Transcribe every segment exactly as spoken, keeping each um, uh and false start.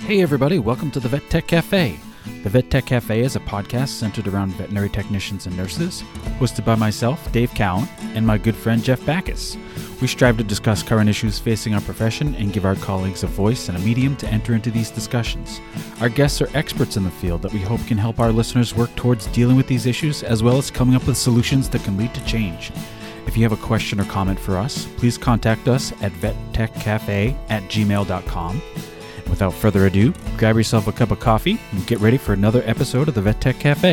Hey everybody, welcome to the Vet Tech Cafe. The Vet Tech Cafe is a podcast centered around veterinary technicians and nurses, hosted by myself, Dave Cowan, and my good friend Jeff Backus. We strive to discuss current issues facing our profession and give our colleagues a voice and a medium to enter into these discussions. Our guests are experts in the field that we hope can help our listeners work towards dealing with these issues, as well as coming up with solutions that can lead to change. If you have a question or comment for us, please contact us at vettechcafe at gmail dot com. Without further ado, grab yourself a cup of coffee and get ready for another episode of the Vet Tech Cafe.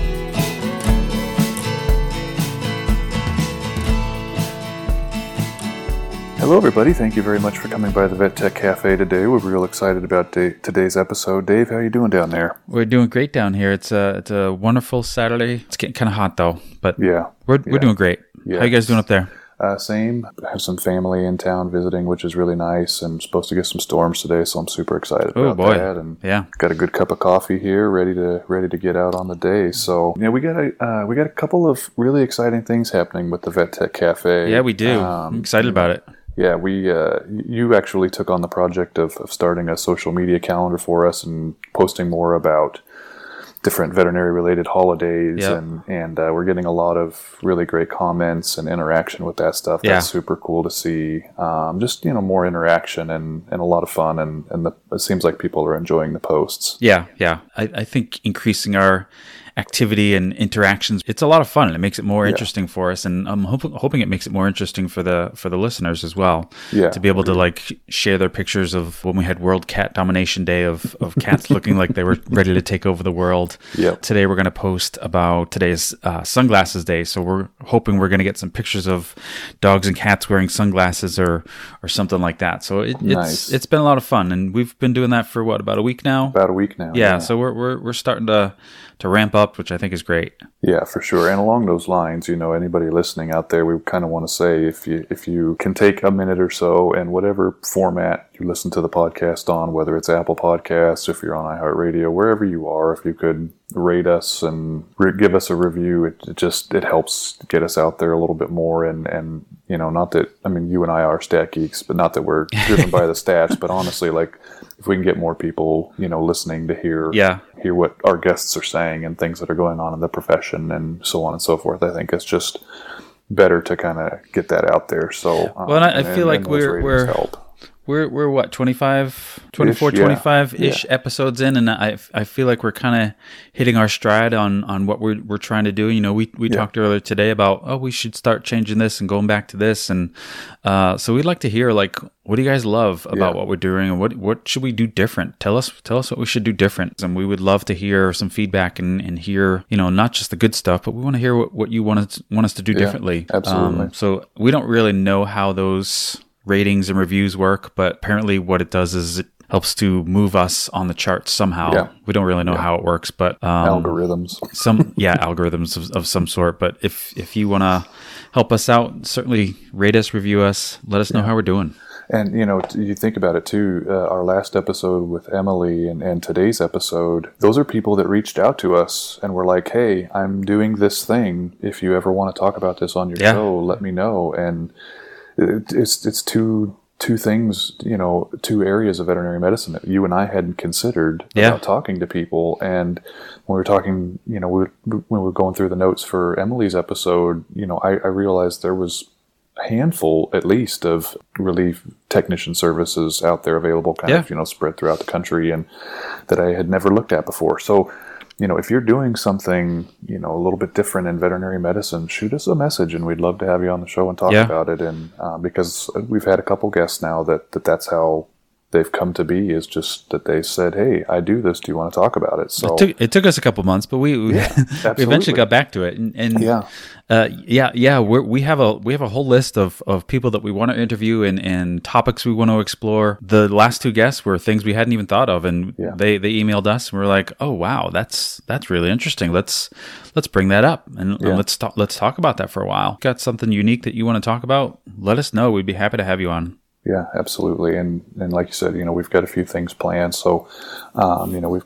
Hello everybody, thank you very much for coming by the Vet Tech Cafe today. We're real excited about day, today's episode. Dave, how are you doing down there? We're doing great down here. It's a, it's a wonderful Saturday. It's getting kind of hot though, but yeah, we're, we're yeah. doing great. Yeah. How you guys doing up there? Uh, same. I have some family in town visiting, which is really nice. I'm supposed to get some storms today, so I'm super excited Oh, about boy. that. And Yeah. got a good cup of coffee here, ready to ready to get out on the day. So yeah, we got a uh, we got a couple of really exciting things happening with the Vet Tech Cafe. Yeah, we do. Um, I'm excited about it. Yeah, we uh, you actually took on the project of, of starting a social media calendar for us and posting more about different veterinary-related holidays, Yep. and and uh, we're getting a lot of really great comments and interaction with that stuff. Yeah. That's super cool to see. Um, just you know, more interaction and, and a lot of fun, and and the, it seems like people are enjoying the posts. Yeah, yeah. I, I think increasing our activity and interactions, it's a lot of fun, and it makes it more Yeah. interesting for us, and I'm hope, hoping it makes it more interesting for the for the listeners as well. Yeah, to be able to like share their pictures of when we had World Cat Domination Day of, of cats looking like they were ready to take over the world. Yep. Today we're going to post about today's uh, Sunglasses Day, so we're hoping we're going to get some pictures of dogs and cats wearing sunglasses or or something like that. So it, it's Nice. it's been a lot of fun, and we've been doing that for what, about a week now? About a week now. Yeah, so we're we're we're starting to to ramp up, which I think is great. Yeah, for sure. And along those lines, you know, anybody listening out there, we kind of want to say if you if you can take a minute or so, and whatever format you listen to the podcast on, whether it's Apple Podcasts, if you're on iHeartRadio, wherever you are, if you could rate us and re- give us a review, it, it just it helps get us out there a little bit more. And and you know, not that I mean, you and I are stat geeks, but not that we're driven by the stats, but honestly, like if we can get more people, you know, listening to hear Yeah. hear what our guests are saying and things that are going on in the profession and so on and so forth, I think it's just better to kind of get that out there. So um, Well, and I, I and- feel like and those we're ratings we're help. we're we're what twenty-five, twenty-four, Ish, yeah. twenty-five-ish Yeah. episodes in, and I I feel like we're kind of hitting our stride on on what we're we're trying to do. You know, we we Yeah. talked earlier today about, oh, we should start changing this and going back to this, and uh, so we'd like to hear, like, what do you guys love about Yeah. what we're doing, and what what should we do different? Tell us tell us what we should do different, and we would love to hear some feedback and, and hear, you know, not just the good stuff, but we want to hear what, what you want us want us to do Yeah, differently. absolutely. Um, so we don't really know how those ratings and reviews work, but apparently what it does is it helps to move us on the charts somehow. Yeah. We don't really know how it works, but um, Algorithms. some yeah algorithms of, of some sort. But if if you want to help us out, certainly rate us, review us, let us know how we're doing. And, you know, t- you think about it, too, uh, our last episode with Emily and, and today's episode, those are people that reached out to us and were like, hey, I'm doing this thing. If you ever want to talk about this on your Yeah. show, let me know. And it, it's it's two two things, you know, two areas of veterinary medicine that you and I hadn't considered Yeah. about talking to people. And when we were talking, you know, we, when we were going through the notes for Emily's episode, you know, I, I realized there was a handful, at least, of relief technician services out there available, kind Yeah. of, you know, spread throughout the country, and that I had never looked at before. So, you know, if you're doing something, you know, a little bit different in veterinary medicine, shoot us a message, and we'd love to have you on the show and talk Yeah. about it. And uh, because we've had a couple guests now that, that that's how they've come to be, is just that they said, hey, I do this. Do you want to talk about it? So It took, it took us a couple months, but we we, Yeah, we absolutely. eventually got back to it. And, and Yeah. uh, yeah, yeah, we're, we have a we have a whole list of, of people that we want to interview and, and topics we want to explore. The last two guests were things we hadn't even thought of, and Yeah. they, they emailed us and we were like, oh wow, that's that's really interesting. Let's let's bring that up and, Yeah. and let's talk let's talk about that for a while. Got something unique that you want to talk about? Let us know. We'd be happy to have you on. Yeah, absolutely. And and like you said, you know, we've got a few things planned. So, um, you know, we've got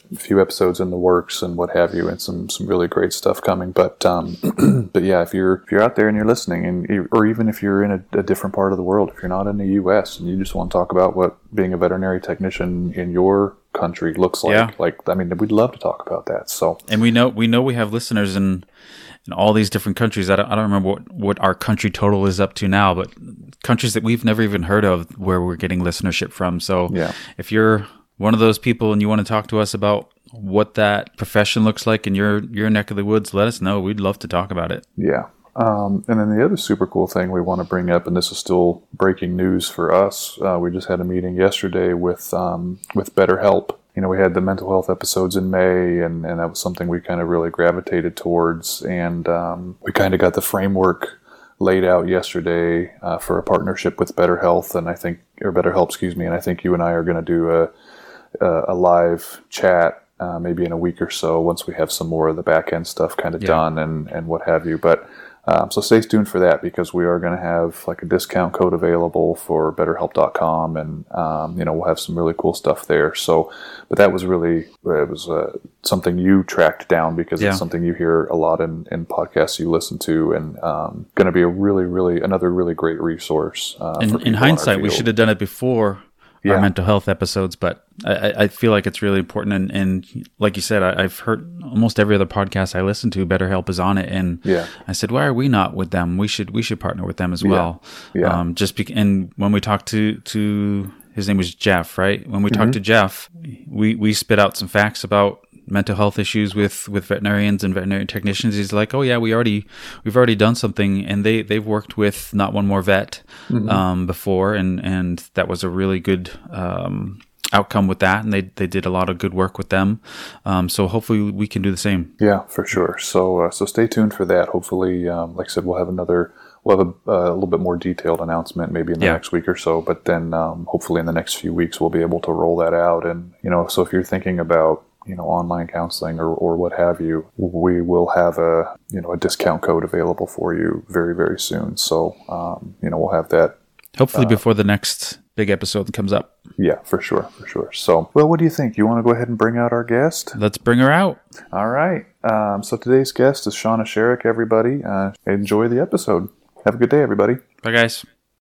a few episodes in the works and what have you, and some, some really great stuff coming. But um, but yeah, if you're if you're out there and you're listening, and you, or even if you're in a, a different part of the world, if you're not in the U S and you just want to talk about what being a veterinary technician in your country looks like, Yeah. like I mean, we'd love to talk about that. So, And we know we know we have listeners in in all these different countries. I don't, I don't remember what, what our country total is up to now, but countries that we've never even heard of where we're getting listenership from. So Yeah. if you're one of those people and you want to talk to us about what that profession looks like in your, your neck of the woods, let us know. We'd love to talk about it. yeah. Um, and then the other super cool thing we want to bring up, and this is still breaking news for us, uh, we just had a meeting yesterday with um, with BetterHelp. You know, we had the mental health episodes in May, and, and that was something we kind of really gravitated towards. And um, we kind of got the framework laid out yesterday uh, for a partnership with BetterHealth, and I think, or BetterHelp, excuse me, and I think you and I are going to do a, a, a live chat uh, maybe in a week or so once we have some more of the back end stuff kind of Yeah. done and, and what have you. But Um, so stay tuned for that, because we are going to have like a discount code available for better help dot com, and um, you know, we'll have some really cool stuff there. So, but that was really it was uh, something you tracked down, because Yeah. it's something you hear a lot in, in podcasts you listen to, and um, going to be a really, really another really great resource. Uh, for In, people in our hindsight, we field. should have done it before Yeah. our mental health episodes, but I, I- I feel like it's really important. And, and like you said, I, I've heard almost every other podcast I listen to, BetterHelp is on it. And Yeah. I said, why are we not with them? We should we should partner with them as well. Yeah. Um, just be, and when we talked to to his name was Jeff, right? When we talked to Jeff, we we spit out some facts about mental health issues with, with veterinarians and veterinary technicians. He's like, oh yeah, we already, we've already done something, and they, they've worked with Not One More Vet, Mm-hmm. um, before. And, and that was a really good, um, outcome with that. And they, they did a lot of good work with them. Um, so hopefully we can do the same. Yeah, for sure. So, uh, so stay tuned for that. Hopefully, um, like I said, we'll have another, we'll have a, uh, a little bit more detailed announcement maybe in the Yeah. next week or so. But then, um, hopefully in the next few weeks, we'll be able to roll that out. And, you know, so if you're thinking about, you know, online counseling or, or what have you, we will have a, you know, a discount code available for you very, very soon. So, um, you know, we'll have that. Hopefully before the next big episode comes up. Yeah, for sure. For sure. So, well, what do you think? You want to go ahead and bring out our guest? Let's bring her out. All right. Um, so today's guest is Shauna Sherrick, everybody. Uh, enjoy the episode. Have a good day, everybody. Bye guys.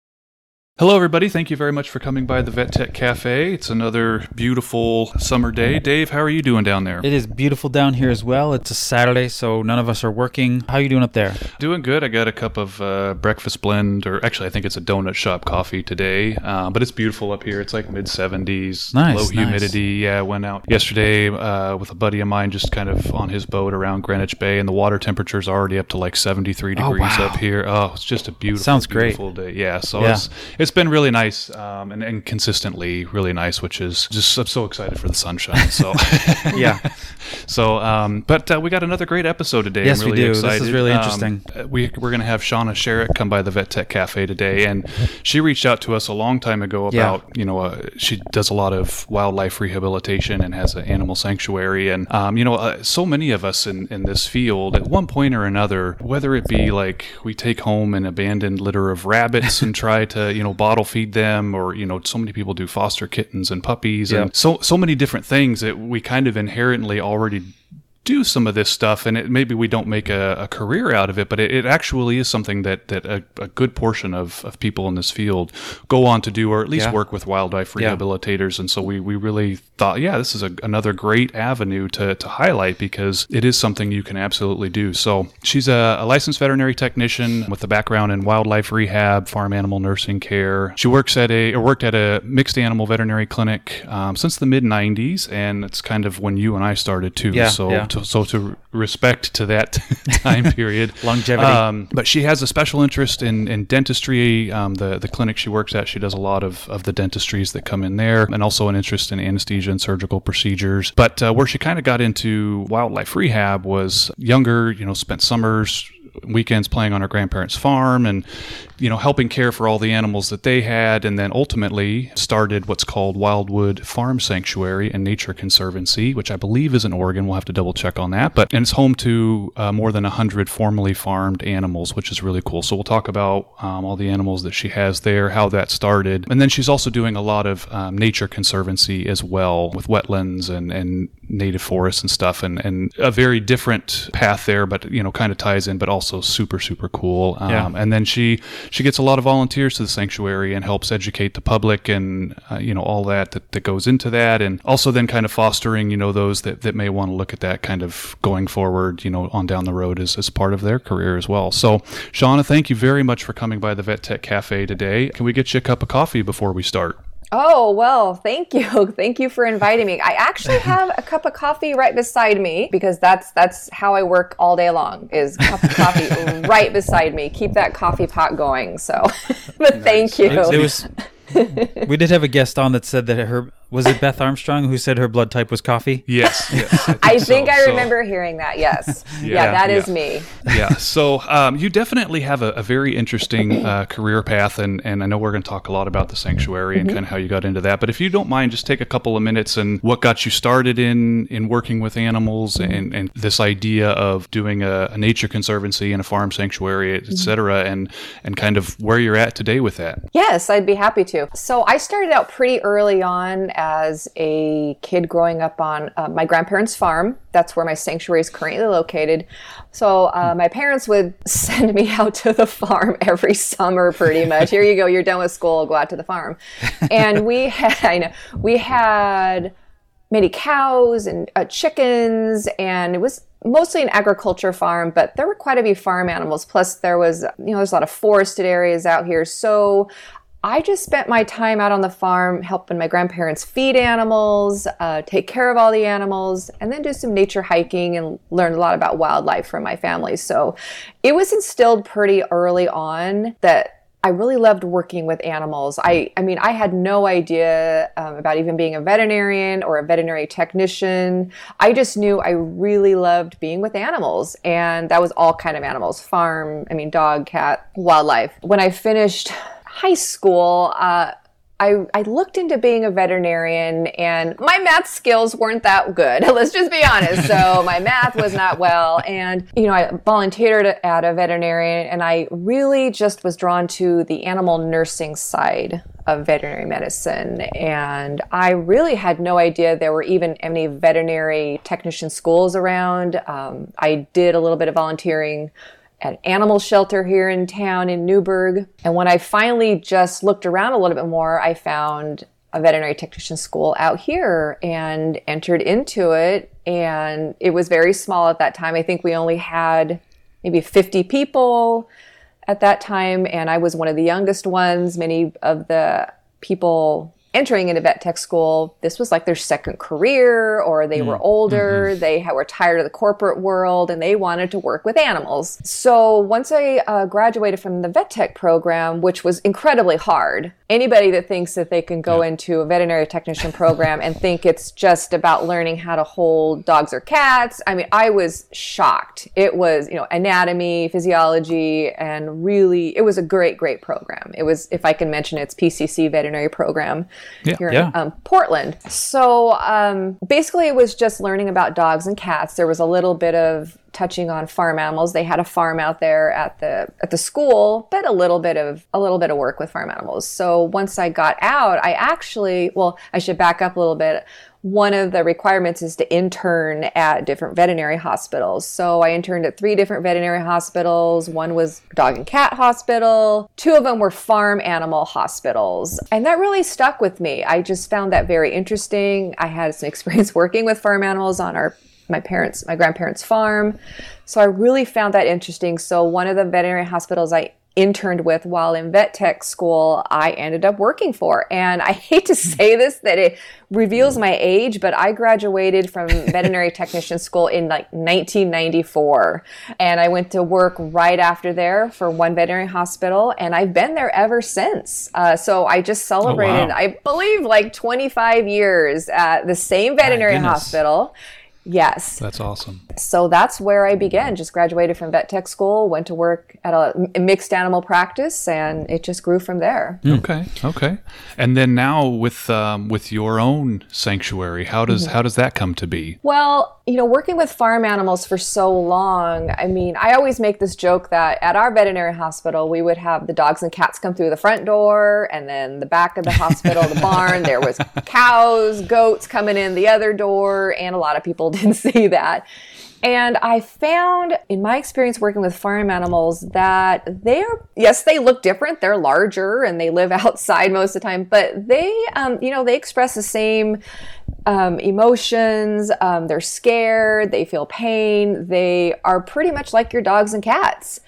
Hello, everybody. Thank you very much for coming by the Vet Tech Cafe. It's another beautiful summer day. Dave, how are you doing down there? It is beautiful down here as well. It's a Saturday, so none of us are working. How are you doing up there? Doing good. I got a cup of uh, breakfast blend, or actually, I think it's a donut shop coffee today. Uh, but it's beautiful up here. It's like mid seventies, Nice, low nice. humidity. Yeah, I went out yesterday uh, with a buddy of mine, just kind of on his boat around Greenwich Bay, and the water temperature's already up to like seventy-three Oh, degrees wow. up here. Oh, it's just a beautiful, Sounds great. beautiful day. Yeah, so Yeah. it's it's been really nice, um, and, and consistently really nice, which is just I'm so excited for the sunshine. So Yeah. So, um, but uh, we got another great episode today. Yes, I'm we really do. This is Excited. really Um, interesting. uh, we, we're going to have Shauna Sherrick come by the Vet Tech Cafe today, and she reached out to us a long time ago Yeah. about, you know, uh, she does a lot of wildlife rehabilitation and has an animal sanctuary. And, um, you know, uh, so many of us in, in this field, at one point or another, whether it be like we take home an abandoned litter of rabbits and try to, you know, bottle feed them, or, you know, so many people do foster kittens and puppies, Yeah. and so, so many different things that we kind of inherently already do some of this stuff, and it, maybe we don't make a, a career out of it, but it, it actually is something that, that a, a good portion of, of people in this field go on to do, or at least Yeah. work with wildlife Yeah. rehabilitators. And so we, we really thought, yeah, this is a, another great avenue to, to highlight, because it is something you can absolutely do. So she's a, a licensed veterinary technician with a background in wildlife rehab, farm animal nursing care. She works at a, or worked at a mixed animal veterinary clinic um, since the mid nineties, and it's kind of when you and I started too. Yeah, so yeah. To, so to respect to that time period, Longevity. Um, but she has a special interest in, in dentistry. Um, the the clinic she works at, she does a lot of, of the dentistries that come in there, and also an interest in anesthesia and surgical procedures. But uh, where she kind of got into wildlife rehab was younger. You know, spent summers, weekends playing on her grandparents' farm, and you know, helping care for all the animals that they had, and then ultimately started what's called Wildwood Farm Sanctuary and Nature Conservancy, which I believe is in Oregon. We'll have to double check on that, but and it's home to uh, more than a hundred formerly farmed animals, which is really cool. So we'll talk about um, all the animals that she has there, how that started, and then she's also doing a lot of um, nature conservancy as well, with wetlands and and native forests and stuff, and, and a very different path there, but, you know, kind of ties in, but also super, super cool. Um, Yeah. And then she, she gets a lot of volunteers to the sanctuary and helps educate the public and, uh, you know, all that, that that goes into that. And also then kind of fostering, you know, those that, that may want to look at that kind of going forward, you know, on down the road as, as part of their career as well. So, Shauna, thank you very much for coming by the Vet Tech Cafe today. Can we get you a cup of coffee before we start? Oh, well, thank you. Thank you for inviting me. I actually have a cup of coffee right beside me because that's that's how I work all day long, is a cup of coffee right beside me. Keep that coffee pot going. So, but nice. Thank you. It, it was, we did have a guest on that said that her, was it Beth Armstrong who said her blood type was coffee? Yes. yes I think, I, think so. I so, remember hearing that. Yes. yeah, yeah, that yeah. is me. yeah. So um, you definitely have a, a very interesting uh, career path. And, and I know we're going to talk a lot about the sanctuary and mm-hmm. kind of how you got into that. But if you don't mind, just take a couple of minutes and what got you started in, in working with animals and, and this idea of doing a, a nature conservancy and a farm sanctuary, et cetera, and, and kind of where you're at today with that. Yes, I'd be happy to. So I started out pretty early on as a kid growing up on uh, my grandparents' farm. That's where my sanctuary is currently located. So uh, my parents would send me out to the farm every summer, pretty much. Here you go, you're done with school, go out to the farm. And we had, I know, we had many cows and uh, chickens, and it was mostly an agriculture farm, but there were quite a few farm animals. Plus there was, you know, there's a lot of forested areas out here. So I just spent my time out on the farm helping my grandparents feed animals, uh, take care of all the animals, and then do some nature hiking and learn a lot about wildlife from my family. So it was instilled pretty early on that I really loved working with animals. I, I mean, I had no idea um, about even being a veterinarian or a veterinary technician. I just knew I really loved being with animals, and that was all kind of animals, farm, I mean, dog, cat, wildlife. When I finished high school, uh, I, I looked into being a veterinarian, and my math skills weren't that good. Let's just be honest. So my math was not well. And, you know, I volunteered at a veterinarian, and I really just was drawn to the animal nursing side of veterinary medicine. And I really had no idea there were even any veterinary technician schools around. Um, I did a little bit of volunteering at an animal shelter here in town in Newburgh. And when I finally just looked around a little bit more, I found a veterinary technician school out here and entered into it. And it was very small at that time. I think we only had maybe fifty people at that time. And I was one of the youngest ones. Many of the people entering into vet tech school, this was like their second career, or they mm. were older, mm-hmm. they ha- were tired of the corporate world, and they wanted to work with animals. So once I uh, graduated from the vet tech program, which was incredibly hard, anybody that thinks that they can go yeah. into a veterinary technician program and think it's just about learning how to hold dogs or cats, I mean, I was shocked. It was, you know, anatomy, physiology, and really, it was a great, great program. It was, if I can mention it, it's P C C veterinary program. Yeah, here yeah. in um, Portland. So um, basically it was just learning about dogs and cats. There was a little bit of touching on farm animals. They had a farm out there at the at the school, but a little bit of a little bit of work with farm animals. So once I got out, I actually, well, I should back up a little bit. One of the requirements is to intern at different veterinary hospitals. So I interned at three different veterinary hospitals. One was dog and cat hospital. Two of them were farm animal hospitals. And that really stuck with me. I just found that very interesting. I had some experience working with farm animals on our my parents, my grandparents' farm. So I really found that interesting. So one of the veterinary hospitals I interned with while in vet tech school, I ended up working for. And I hate to say this, that it reveals my age, but I graduated from veterinary technician school in like nineteen ninety-four. And I went to work right after there for one veterinary hospital, and I've been there ever since. Uh, so I just celebrated, oh, wow. I believe, like twenty-five years at the same veterinary hospital. Yes. That's awesome. So that's where I began. Just graduated from vet tech school, went to work at a mixed animal practice, and it just grew from there. Mm. Okay, okay. And then now with um, with your own sanctuary, how does mm-hmm. how does that come to be? Well, you know, working with farm animals for so long, I mean, I always make this joke that at our veterinary hospital, we would have the dogs and cats come through the front door, and then the back of the hospital, the barn, there was cows, goats coming in the other door, and a lot of people didn't see that. And I found in my experience working with farm animals that they're, yes, they look different. They're larger and they live outside most of the time, but they, um, you know, they express the same um, emotions. Um, they're scared. They feel pain. They are pretty much like your dogs and cats.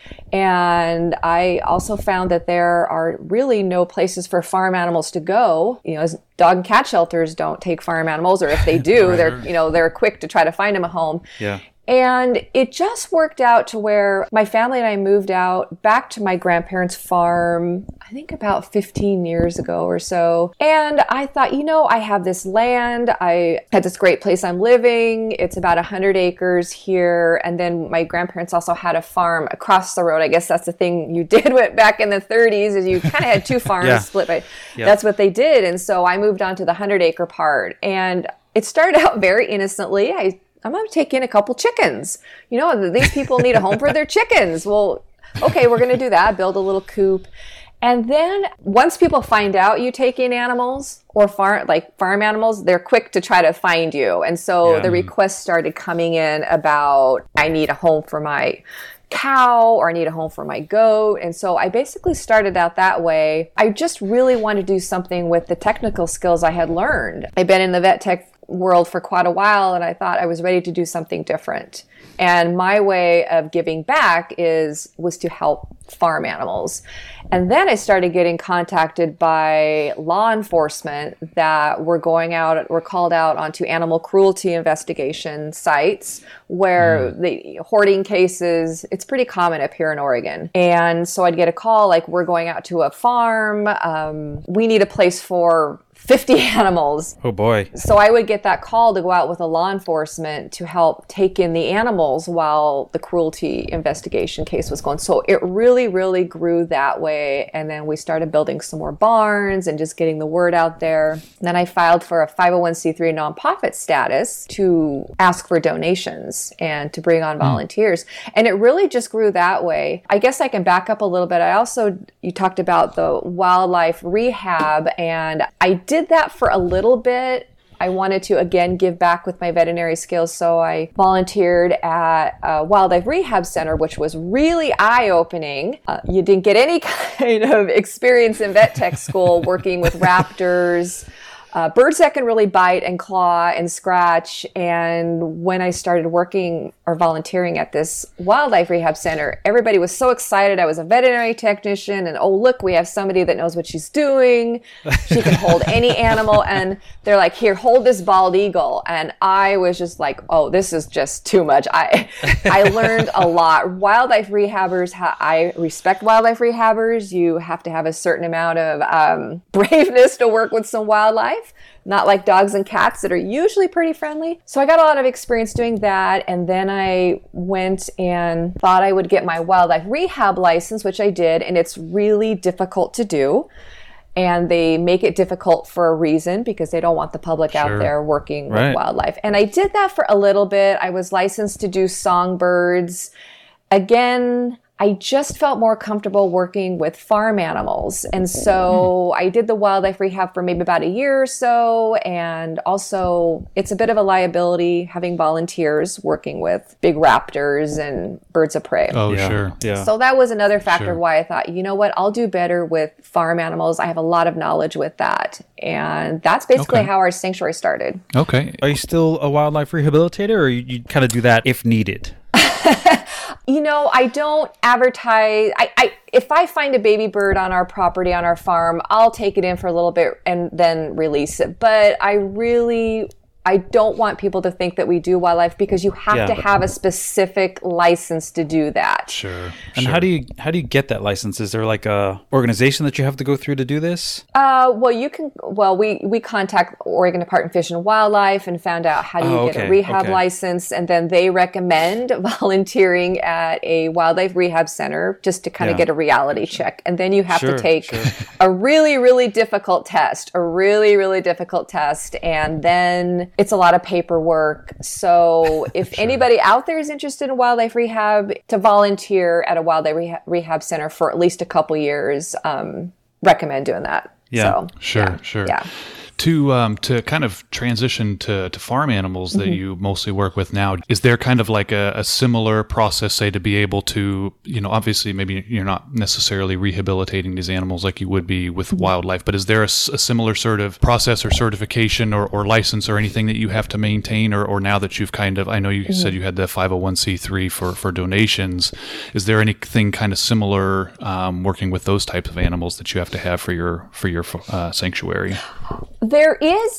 And I also found that there are really no places for farm animals to go. You know, dog and cat shelters don't take farm animals, or if they do, right. they're, you know, they're quick to try to find them a home. Yeah. And it just worked out to where my family and I moved out back to my grandparents' farm, I think about fifteen years ago or so. And I thought, you know, I have this land. I had this great place I'm living. It's about one hundred acres here. And then my grandparents also had a farm across the road. I guess that's the thing you did back in the thirties, is you kind of had two farms yeah. split by, yeah. that's what they did. And so I moved on to the one hundred acre part. And it started out very innocently. I I'm going to take in a couple chickens. You know, these people need a home for their chickens. Well, okay, we're going to do that, build a little coop. And then once people find out you take in animals or farm, like farm animals, they're quick to try to find you. And so yeah. the requests started coming in about, I need a home for my cow, or I need a home for my goat. And so I basically started out that way. I just really wanted to do something with the technical skills I had learned. I've been in the vet tech world for quite a while, and I thought I was ready to do something different. And my way of giving back is was to help farm animals. And then I started getting contacted by law enforcement that were going out, were called out onto animal cruelty investigation sites where mm. the hoarding cases, it's pretty common up here in Oregon. And so I'd get a call like, we're going out to a farm. Um, we need a place for fifty animals. Oh boy. So I would get that call to go out with a law enforcement to help take in the animals while the cruelty investigation case was going. So it really, really grew that way. And then we started building some more barns and just getting the word out there. And then I filed for a five oh one c three nonprofit status to ask for donations and to bring on volunteers. Mm. And it really just grew that way. I guess I can back up a little bit. I also, you talked about the wildlife rehab, and I did did that for a little bit. I wanted to, again, give back with my veterinary skills, so I volunteered at a wildlife rehab center, which was really eye-opening. Uh, you didn't get any kind of experience in vet tech school working with raptors, uh, birds that can really bite and claw and scratch. And when I started working or volunteering at this wildlife rehab center, everybody was so excited. I was a veterinary technician, and oh, look, we have somebody that knows what she's doing. She can hold any animal. And they're like, here, hold this bald eagle. And I was just like, oh, this is just too much. I I learned a lot. Wildlife rehabbers, ha- I respect wildlife rehabbers. You have to have a certain amount of um, braveness to work with some wildlife. Not like dogs and cats that are usually pretty friendly. So I got a lot of experience doing that. And then I went and thought I would get my wildlife rehab license, which I did. And it's really difficult to do. And they make it difficult for a reason, because they don't want the public sure. out there working right. with wildlife. And I did that for a little bit. I was licensed to do songbirds. Again, I just felt more comfortable working with farm animals. And so I did the wildlife rehab for maybe about a year or so. And also, it's a bit of a liability having volunteers working with big raptors and birds of prey. Oh, yeah. sure. Yeah. So that was another factor sure. why I thought, you know what, I'll do better with farm animals. I have a lot of knowledge with that. And that's basically okay. how our sanctuary started. Okay. Are you still a wildlife rehabilitator, or you, you kind of do that if needed? You know, I don't advertise. I, I, if I find a baby bird on our property, on our farm, I'll take it in for a little bit and then release it. But I really I don't want people to think that we do wildlife because you have Yeah. to have a specific license to do that. Sure. And sure. how do you how do you get that license? Is there like a organization that you have to go through to do this? Uh, well, you can. Well, we we contact Oregon Department of Fish and Wildlife and found out how do you Oh, get okay, a rehab okay. license, and then they recommend volunteering at a wildlife rehab center just to kind of Yeah. get a reality check, and then you have Sure, to take sure. a really really difficult test, a really really difficult test, and then it's a lot of paperwork. So if anybody out there is interested in wildlife rehab, to volunteer at a wildlife reha- rehab center for at least a couple years, um, recommend doing that. Yeah. So, Sure, yeah, sure. Yeah. To um, to kind of transition to, to farm animals that Mm-hmm. you mostly work with now, is there kind of like a, a similar process, say, to be able to, you know, obviously maybe you're not necessarily rehabilitating these animals like you would be with Mm-hmm. wildlife, but is there a, s- a similar sort of process or certification or, or license or anything that you have to maintain, or, or now that you've kind of, I know you Mm-hmm. said you had the five oh one c three for, for donations, is there anything kind of similar um, working with those types of animals that you have to have for your, for your uh, sanctuary? There is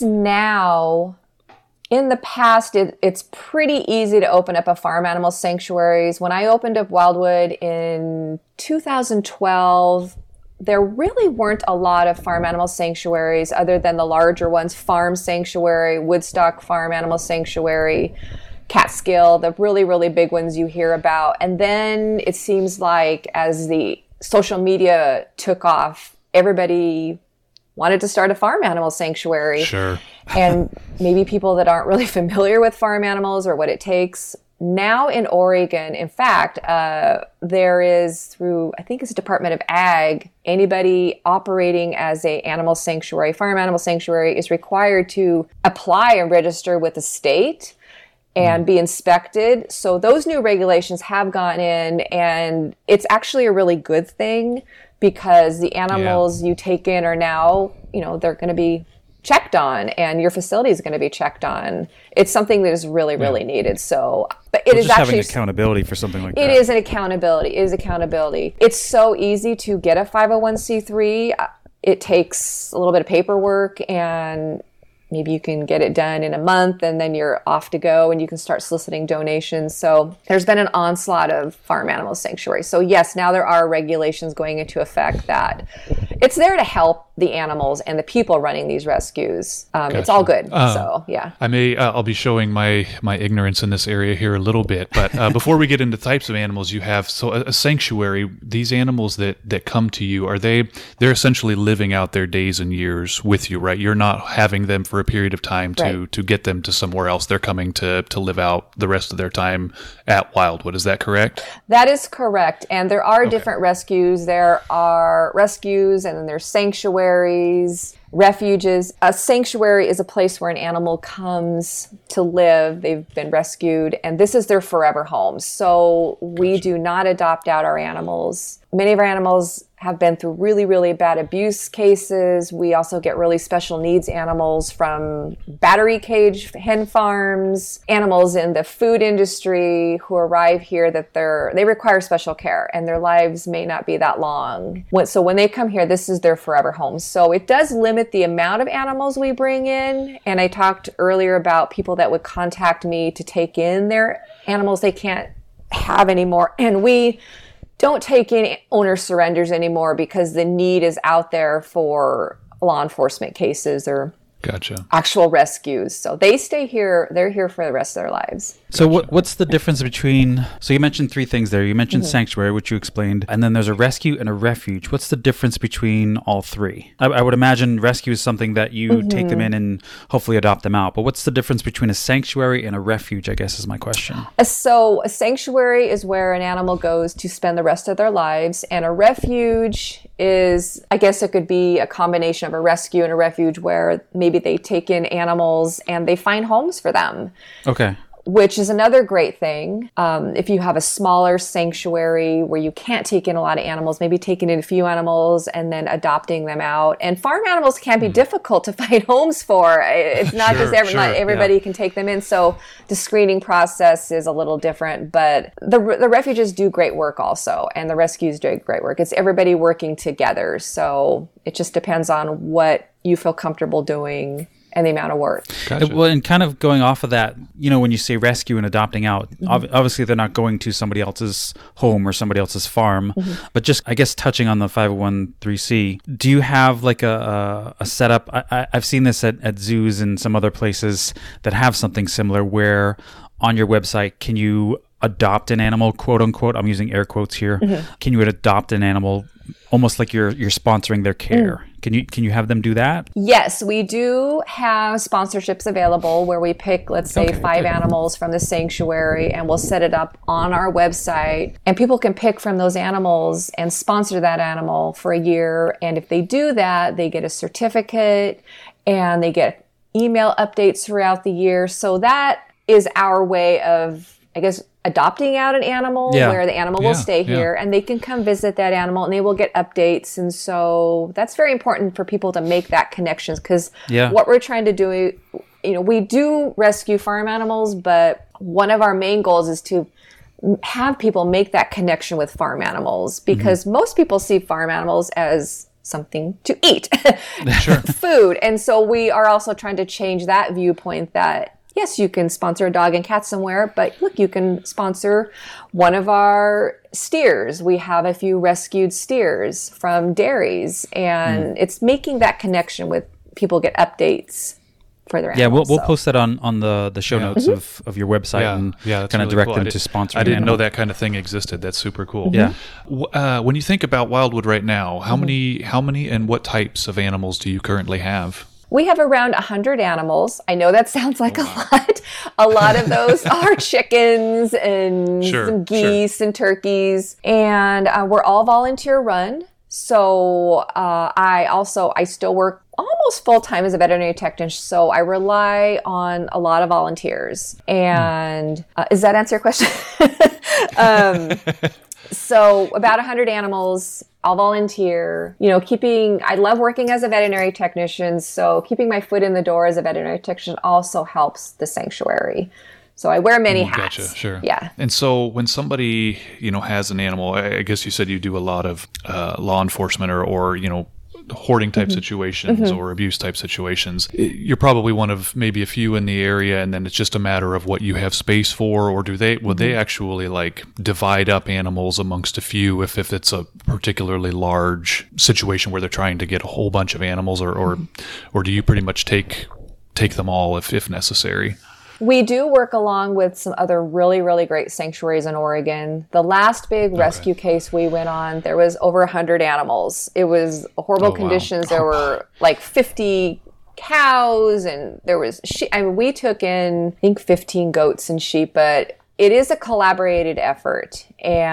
now, in the past, it, it's pretty easy to open up a farm animal sanctuaries. When I opened up Wildwood in two thousand twelve, there really weren't a lot of farm animal sanctuaries other than the larger ones, Farm Sanctuary, Woodstock Farm Animal Sanctuary, Catskill, the really, really big ones you hear about. And then it seems like as the social media took off, everybody wanted to start a farm animal sanctuary. Sure. And maybe people that aren't really familiar with farm animals or what it takes. Now in Oregon, in fact, uh, there is through, I think it's Department of Ag, anybody operating as a animal sanctuary, farm animal sanctuary, is required to apply and register with the state and be inspected. So those new regulations have gone in, and it's actually a really good thing because the animals you take in are now, you know, they're going to be checked on, and your facility is going to be checked on. It's something that is really, really yeah. needed. So, but it well, is just actually having accountability for something like it that. It is an accountability. It is accountability. It's so easy to get a five oh one c three. It takes a little bit of paperwork, and maybe you can get it done in a month, and then you're off to go, and you can start soliciting donations. So there's been an onslaught of farm animal sanctuaries. So yes, now there are regulations going into effect that it's there to help the animals and the people running these rescues. Um, Gotcha. It's all good. Uh, so yeah. I may, uh, I'll be showing my, my ignorance in this area here a little bit, but uh, before we get into types of animals you have, so a, a sanctuary, these animals that, that come to you, are they, they're essentially living out their days and years with you, right? You're not having them for a period of time to, Right. to get them to somewhere else. They're coming to, to live out the rest of their time at Wildwood. Is that correct? That is correct. And there are okay. different rescues. There are rescues, and then there's sanctuaries, refuges. A sanctuary is a place where an animal comes to live. They've been rescued, and this is their forever home. So we gotcha. do not adopt out our animals. Many of our animals have been through really, really bad abuse cases. We also get really special needs animals from battery cage hen farms, animals in the food industry who arrive here that they're, they require special care, and their lives may not be that long. So when they come here, this is their forever home. So it does limit the amount of animals we bring in. And I talked earlier about people that would contact me to take in their animals they can't have anymore. And we don't take in owner surrenders anymore because the need is out there for law enforcement cases or Gotcha. actual rescues. So they stay here. They're here for the rest of their lives. So what what's the difference between, so you mentioned three things there. You mentioned mm-hmm. sanctuary, which you explained, and then there's a rescue and a refuge. What's the difference between all three? I, I would imagine rescue is something that you mm-hmm. take them in and hopefully adopt them out. But what's the difference between a sanctuary and a refuge, I guess is my question. So a sanctuary is where an animal goes to spend the rest of their lives. And a refuge is, I guess it could be a combination of a rescue and a refuge where maybe they take in animals and they find homes for them. Okay. Which is another great thing. Um, if you have a smaller sanctuary where you can't take in a lot of animals, maybe taking in a few animals and then adopting them out. And farm animals can be mm. difficult to find homes for. It's not sure, just every, sure, not everybody yeah. can take them in. So the screening process is a little different. But the the refuges do great work also, and the rescues do great work. It's everybody working together. So it just depends on what you feel comfortable doing and the amount of work. Gotcha. Well, and kind of going off of that, you know, when you say rescue and adopting out, mm-hmm. ob- obviously they're not going to somebody else's home or somebody else's farm, mm-hmm. but just, I guess, touching on the five oh one three C, do you have like a, a, a setup? I, I, I've seen this at, at zoos and some other places that have something similar where on your website, can you adopt an animal, quote unquote? I'm using air quotes here. Mm-hmm. Can you adopt an animal almost like you're you're sponsoring their care? Mm. Can you can you have them do that? Yes, we do have sponsorships available where we pick, let's say, okay, five good. animals from the sanctuary, and we'll set it up on our website, and people can pick from those animals and sponsor that animal for a year. And if they do that, they get a certificate and they get email updates throughout the year. So that is our way of, I guess, adopting out an animal yeah. where the animal yeah, will stay yeah. here and they can come visit that animal and they will get updates. And so that's very important for people to make that connection, because yeah. what we're trying to do, you know, we do rescue farm animals, but one of our main goals is to have people make that connection with farm animals, because mm-hmm. most people see farm animals as something to eat, sure. food. And so we are also trying to change that viewpoint that yes, you can sponsor a dog and cat somewhere, but look, you can sponsor one of our steers. We have a few rescued steers from dairies, and mm. it's making that connection with people get updates for their animals. Yeah, we'll we'll so. post that on, on the, the show yeah. notes mm-hmm. of, of your website yeah. and yeah, kind of really direct cool. them I to did, sponsor. I didn't animal. know that kind of thing existed. That's super cool. Yeah. Uh, when you think about Wildwood right now, how mm-hmm. many how many and what types of animals do you currently have? We have around one hundred animals. I know that sounds like oh, wow. a lot. A lot of those are chickens and sure, some geese sure. and turkeys. And uh, we're all volunteer run. So uh, I also, I still work almost full-time as a veterinary technician. So I rely on a lot of volunteers. And hmm. uh, does that answer your question? um, so about one hundred animals. I'll volunteer, you know, keeping, I love working as a veterinary technician, so keeping my foot in the door as a veterinary technician also helps the sanctuary. So I wear many hats. Gotcha, sure. Yeah. And so when somebody, you know, has an animal, I guess you said you do a lot of uh, law enforcement or, or, you know, hoarding type mm-hmm. situations mm-hmm. or abuse type situations. You're probably one of maybe a few in the area, and then it's just a matter of what you have space for, or do they, would mm-hmm. they actually like divide up animals amongst a few if, if it's a particularly large situation where they're trying to get a whole bunch of animals, or, or, mm-hmm. or do you pretty much take, take them all if, if necessary? We do work along with some other really, really great sanctuaries in Oregon. The last big okay. rescue case we went on, there was over one hundred animals. It was horrible oh, conditions. Wow. There were like fifty cows, and there was sheep. I mean, we took in, I think, fifteen goats and sheep, but it is a collaborated effort.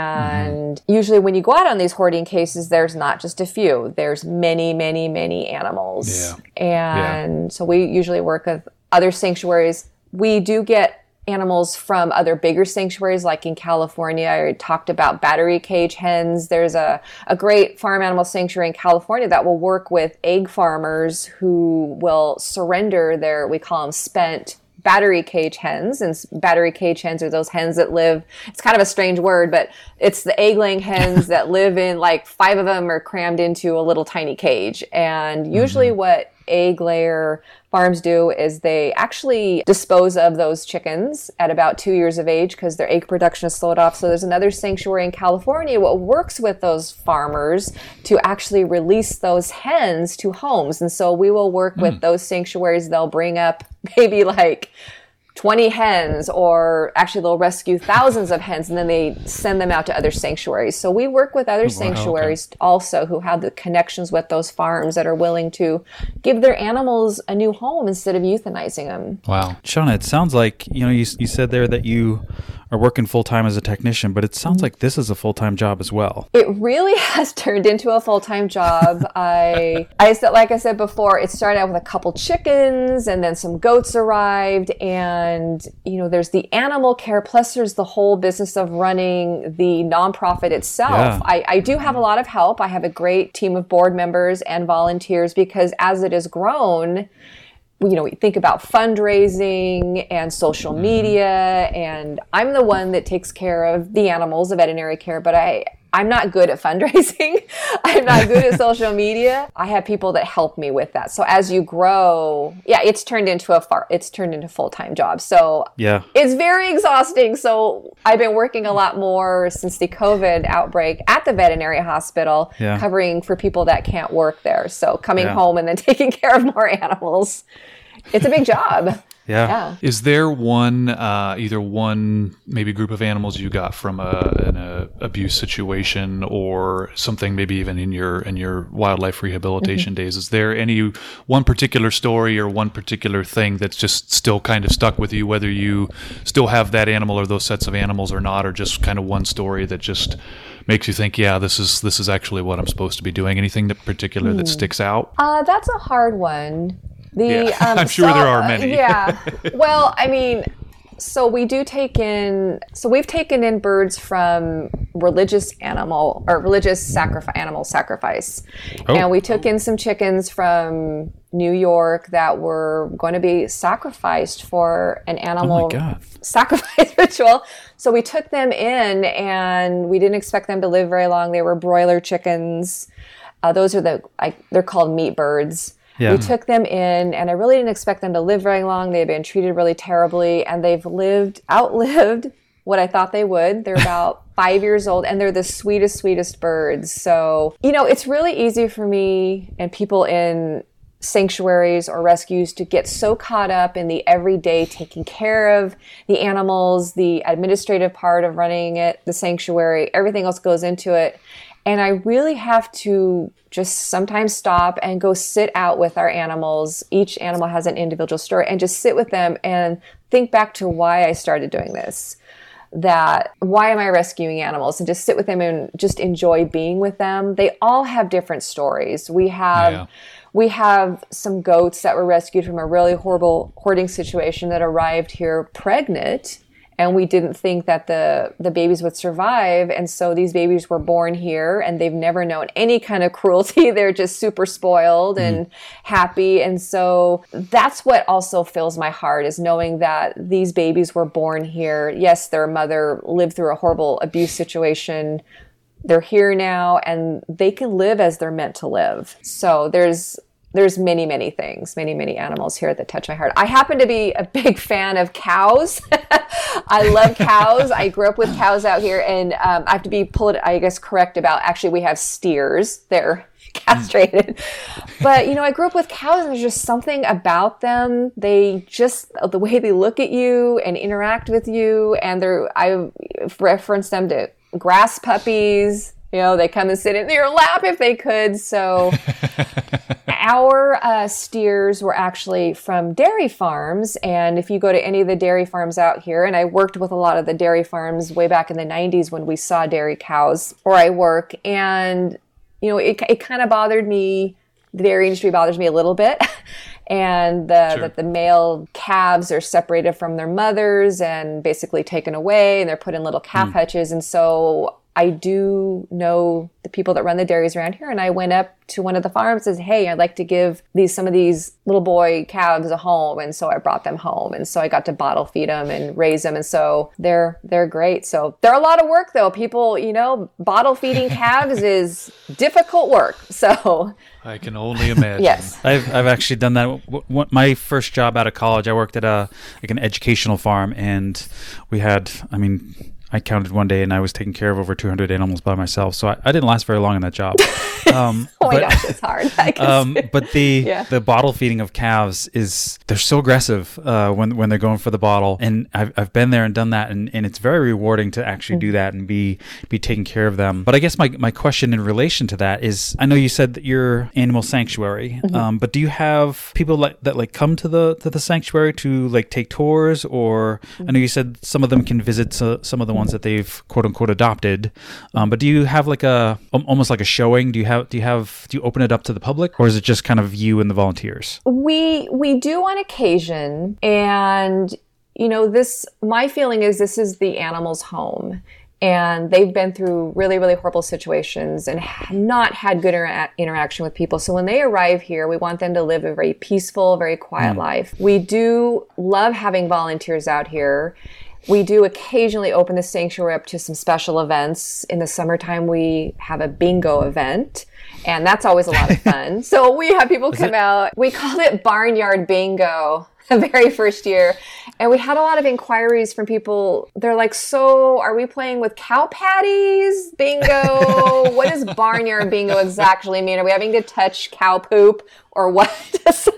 And mm-hmm. usually when you go out on these hoarding cases, there's not just a few. There's many, many, many animals. Yeah. And yeah. so we usually work with other sanctuaries. We do get animals from other bigger sanctuaries, like in California. I talked about battery cage hens. There's a, a great farm animal sanctuary in California that will work with egg farmers who will surrender their, we call them spent battery cage hens. And battery cage hens are those hens that live, it's kind of a strange word, but it's the egg-laying hens that live in, like, five of them are crammed into a little tiny cage. And usually mm-hmm. what egg layer farms do is they actually dispose of those chickens at about two years of age because their egg production is slowed off. So there's another sanctuary in California what works with those farmers to actually release those hens to homes. And so we will work mm. with those sanctuaries. They'll bring up maybe like twenty hens, or actually they'll rescue thousands of hens, and then they send them out to other sanctuaries. So we work with other wow, sanctuaries okay. also who have the connections with those farms that are willing to give their animals a new home instead of euthanizing them. Wow. Shauna, it sounds like, you know, you, you said there that you are working full-time as a technician, but it sounds like this is a full-time job as well. It really has turned into a full-time job. I, I said, like I said before, it started out with a couple chickens, and then some goats arrived, and, you know, there's the animal care, plus there's the whole business of running the nonprofit itself. Yeah. I, I do have a lot of help. I have a great team of board members and volunteers, because as it has grown, you know, we think about fundraising and social media, and I'm the one that takes care of the animals, the veterinary care, but I I'm not good at fundraising. I'm not good at social media. I have people that help me with that. So as you grow, yeah, it's turned into a far, it's turned into a full-time job. So yeah, it's very exhausting. So I've been working a lot more since the COVID outbreak at the veterinary hospital, yeah. covering for people that can't work there. So coming yeah. home and then taking care of more animals. It's a big job. Yeah. yeah. Is there one, uh, either one maybe group of animals you got from a, an a abuse situation, or something maybe even in your in your wildlife rehabilitation mm-hmm. days? Is there any one particular story or one particular thing that's just still kind of stuck with you, whether you still have that animal or those sets of animals or not, or just kind of one story that just makes you think, yeah, this is this is actually what I'm supposed to be doing? Anything that particular mm. that sticks out? Uh, that's a hard one. The, yeah, um, I'm sure so, there are many. Uh, yeah. Well, I mean, so we do take in, so we've taken in birds from religious animal or religious sacrifice, animal sacrifice. Oh. And we took in some chickens from New York that were going to be sacrificed for an animal oh my God. sacrifice ritual. So we took them in and we didn't expect them to live very long. They were broiler chickens. Uh, those are the, like, they're called meat birds. Yeah. We took them in, and I really didn't expect them to live very long. They've been treated really terribly, and they've lived, outlived what I thought they would. They're about five years old, and they're the sweetest, sweetest birds. So, you know, it's really easy for me and people in sanctuaries or rescues to get so caught up in the everyday taking care of the animals, the administrative part of running it, the sanctuary, everything else goes into it. And I really have to just sometimes stop and go sit out with our animals. Each animal has an individual story, and just sit with them and think back to why I started doing this. That why am I rescuing animals, and just sit with them and just enjoy being with them. They all have different stories. We have yeah. we have some goats that were rescued from a really horrible hoarding situation that arrived here pregnant. And we didn't think that the, the babies would survive. And so these babies were born here, and they've never known any kind of cruelty. They're just super spoiled mm-hmm. and happy. And so that's what also fills my heart, is knowing that these babies were born here. Yes, their mother lived through a horrible abuse situation. They're here now, and they can live as they're meant to live. So there's There's many, many things, many, many animals here that touch my heart. I happen to be a big fan of cows. I love cows. I grew up with cows out here, and um, I have to be, polit- I guess, correct about, actually, we have steers. They're castrated. But, you know, I grew up with cows, and there's just something about them. They just, the way they look at you and interact with you, and they're, I reference them to grass puppies. You know, they come and sit in your lap if they could. So our uh, steers were actually from dairy farms. And if you go to any of the dairy farms out here, and I worked with a lot of the dairy farms way back in the nineties when we saw dairy cows where I work. And, you know, it, it kind of bothered me. The dairy industry bothers me a little bit. And the, sure. that the male calves are separated from their mothers and basically taken away, and they're put in little calf mm. hutches. And so I do know the people that run the dairies around here, and I went up to one of the farms and said, hey, I'd like to give these some of these little boy calves a home. And so I brought them home, and so I got to bottle feed them and raise them, and so they're they're great. So they're a lot of work, though. People, you know, bottle feeding calves is difficult work. So I can only imagine. Yes, I've I've actually done that. W- w- my first job out of college, I worked at a like an educational farm, and we had, I mean, I counted one day, and I was taking care of over two hundred animals by myself. So I, I didn't last very long in that job. Um, oh my but, gosh, it's hard. I can um, but the yeah. the bottle feeding of calves is, they're so aggressive uh, when when they're going for the bottle. And I've I've been there and done that, and, and it's very rewarding to actually mm-hmm. do that and be be taking care of them. But I guess my, my question in relation to that is, I know you said that you're animal sanctuary, mm-hmm. um, but do you have people like that like come to the to the sanctuary to like take tours, or mm-hmm. I know you said some of them can visit uh, some of the ones that they've quote unquote adopted, um, but do you have like a almost like a showing? Do you have do you have do you open it up to the public, or is it just kind of you and the volunteers? We we do on occasion, and you know, this, my feeling is this is the animal's home, and they've been through really really horrible situations and have not had good inter- interaction with people. So when they arrive here, we want them to live a very peaceful, very quiet mm. life. We do love having volunteers out here. We do occasionally open the sanctuary up to some special events. In the summertime, we have a bingo event, and that's always a lot of fun. So we have people come out. We called it Barnyard Bingo the very first year. And we had a lot of inquiries from people. They're like, so are we playing with cow patties bingo? What does barnyard bingo exactly mean? Are we having to touch cow poop or what? so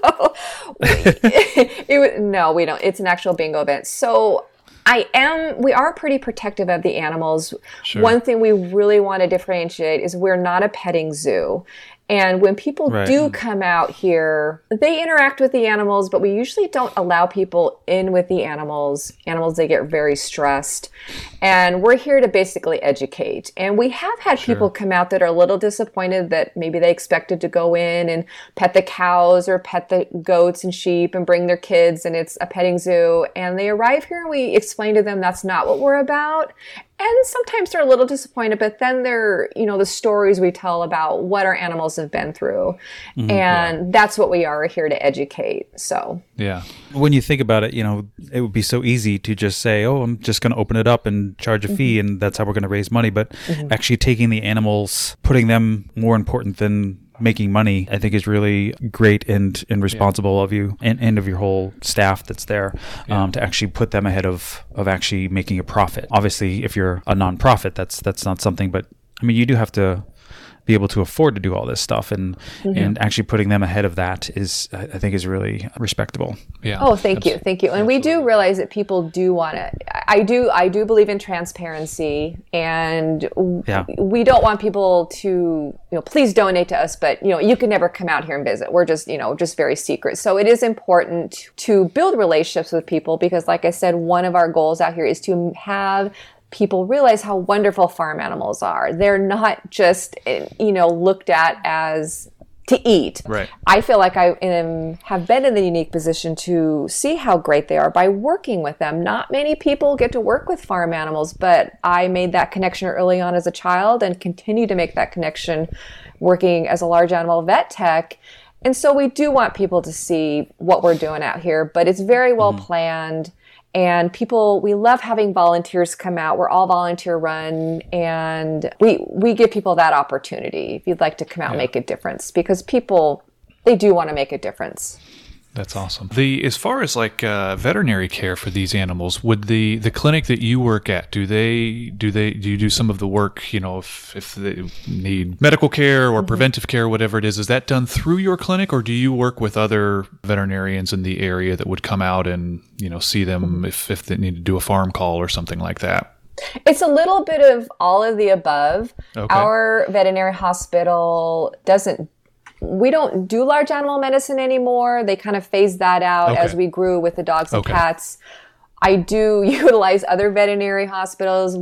it, it, no, we don't. It's an actual bingo event. So I am, we are pretty protective of the animals. Sure. One thing we really want to differentiate is we're not a petting zoo. And when people right. do come out here, they interact with the animals, but we usually don't allow people in with the animals. Animals, they get very stressed. And we're here to basically educate. And we have had sure. people come out that are a little disappointed that maybe they expected to go in and pet the cows or pet the goats and sheep and bring their kids, and it's a petting zoo. And they arrive here and we explain to them that's not what we're about. And sometimes they're a little disappointed, but then they're, you know, the stories we tell about what our animals have been through. Mm-hmm, and yeah. that's what we are here to educate. So, yeah. When you think about it, you know, it would be so easy to just say, oh, I'm just going to open it up and charge a mm-hmm. fee, and that's how we're going to raise money. But mm-hmm. actually taking the animals, putting them more important than making money, I think is really great and, and responsible yeah. of you and, and of your whole staff that's there yeah. um, to actually put them ahead of, of actually making a profit. Obviously, if you're a nonprofit, that's that's not something, but I mean, you do have to be able to afford to do all this stuff, and mm-hmm. and actually putting them ahead of that is, I think, is really respectable. Yeah. Oh, thank Absolutely. you, thank you. And Absolutely. we do realize that people do want to. I do, I do believe in transparency, and yeah. we don't want people to, you know, please donate to us, but you know, you can never come out here and visit. We're just, you know, just very secret. So it is important to build relationships with people because, like I said, one of our goals out here is to have people realize how wonderful farm animals are. They're not just, you know, looked at as to eat. Right. I feel like I am, have been in the unique position to see how great they are by working with them. Not many people get to work with farm animals, but I made that connection early on as a child and continue to make that connection working as a large animal vet tech. And so we do want people to see what we're doing out here, but it's very well mm-hmm. planned. And people, we love having volunteers come out. We're all volunteer run, and we we give people that opportunity if you'd like to come out yeah. and make a difference, because people, they do want to make a difference. That's awesome. The as far as like uh, veterinary care for these animals, would the, the clinic that you work at, do they do they do you do some of the work? You know, if if they need medical care or mm-hmm. preventive care, whatever it is, is that done through your clinic, or do you work with other veterinarians in the area that would come out and, you know, see them mm-hmm. if if they need to do a farm call or something like that? It's a little bit of all of the above. Okay. Our veterinary hospital doesn't. We don't do large animal medicine anymore. They kind of phased that out okay. as we grew with the dogs and okay. cats. I do utilize other veterinary hospitals.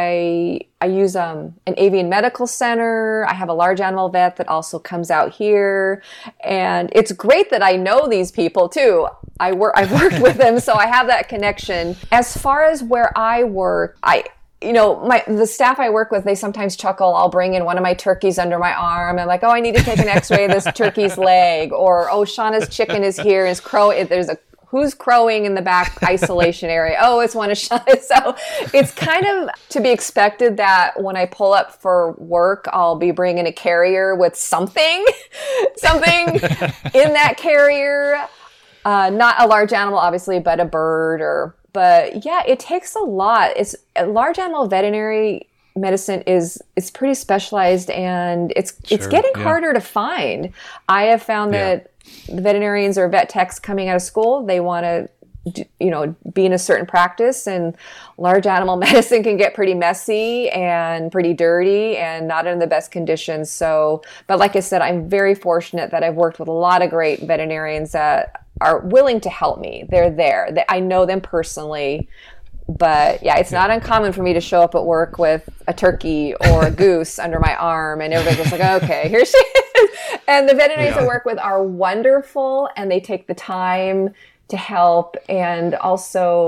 I I use um, an avian medical center. I have a large animal vet that also comes out here. And it's great that I know these people too. I work, I've worked with them, so I have that connection. As far as where I work, I... You know, my the staff I work with, they sometimes chuckle. I'll bring in one of my turkeys under my arm and like, oh, I need to take an x-ray of this turkey's leg. Or, oh, Shauna's chicken is here, is crow. There's a, who's crowing in the back isolation area? Oh, it's one of Shauna's. So it's kind of to be expected that when I pull up for work, I'll be bringing a carrier with something, something in that carrier. Uh, not a large animal, obviously, but a bird or... But yeah, it takes a lot. It's large animal veterinary medicine is it's pretty specialized, and it's sure, it's getting yeah. harder to find. I have found yeah. that the veterinarians or vet techs coming out of school, they want to, you know, be in a certain practice, and large animal medicine can get pretty messy and pretty dirty and not in the best conditions. So, but like I said, I'm very fortunate that I've worked with a lot of great veterinarians that are willing to help me. They're there. They, I know them personally. But yeah, it's not uncommon for me to show up at work with a turkey or a goose under my arm, and everybody's just like, okay, here she is. And the veterinarians yeah. I work with are wonderful, and they take the time to help. And also,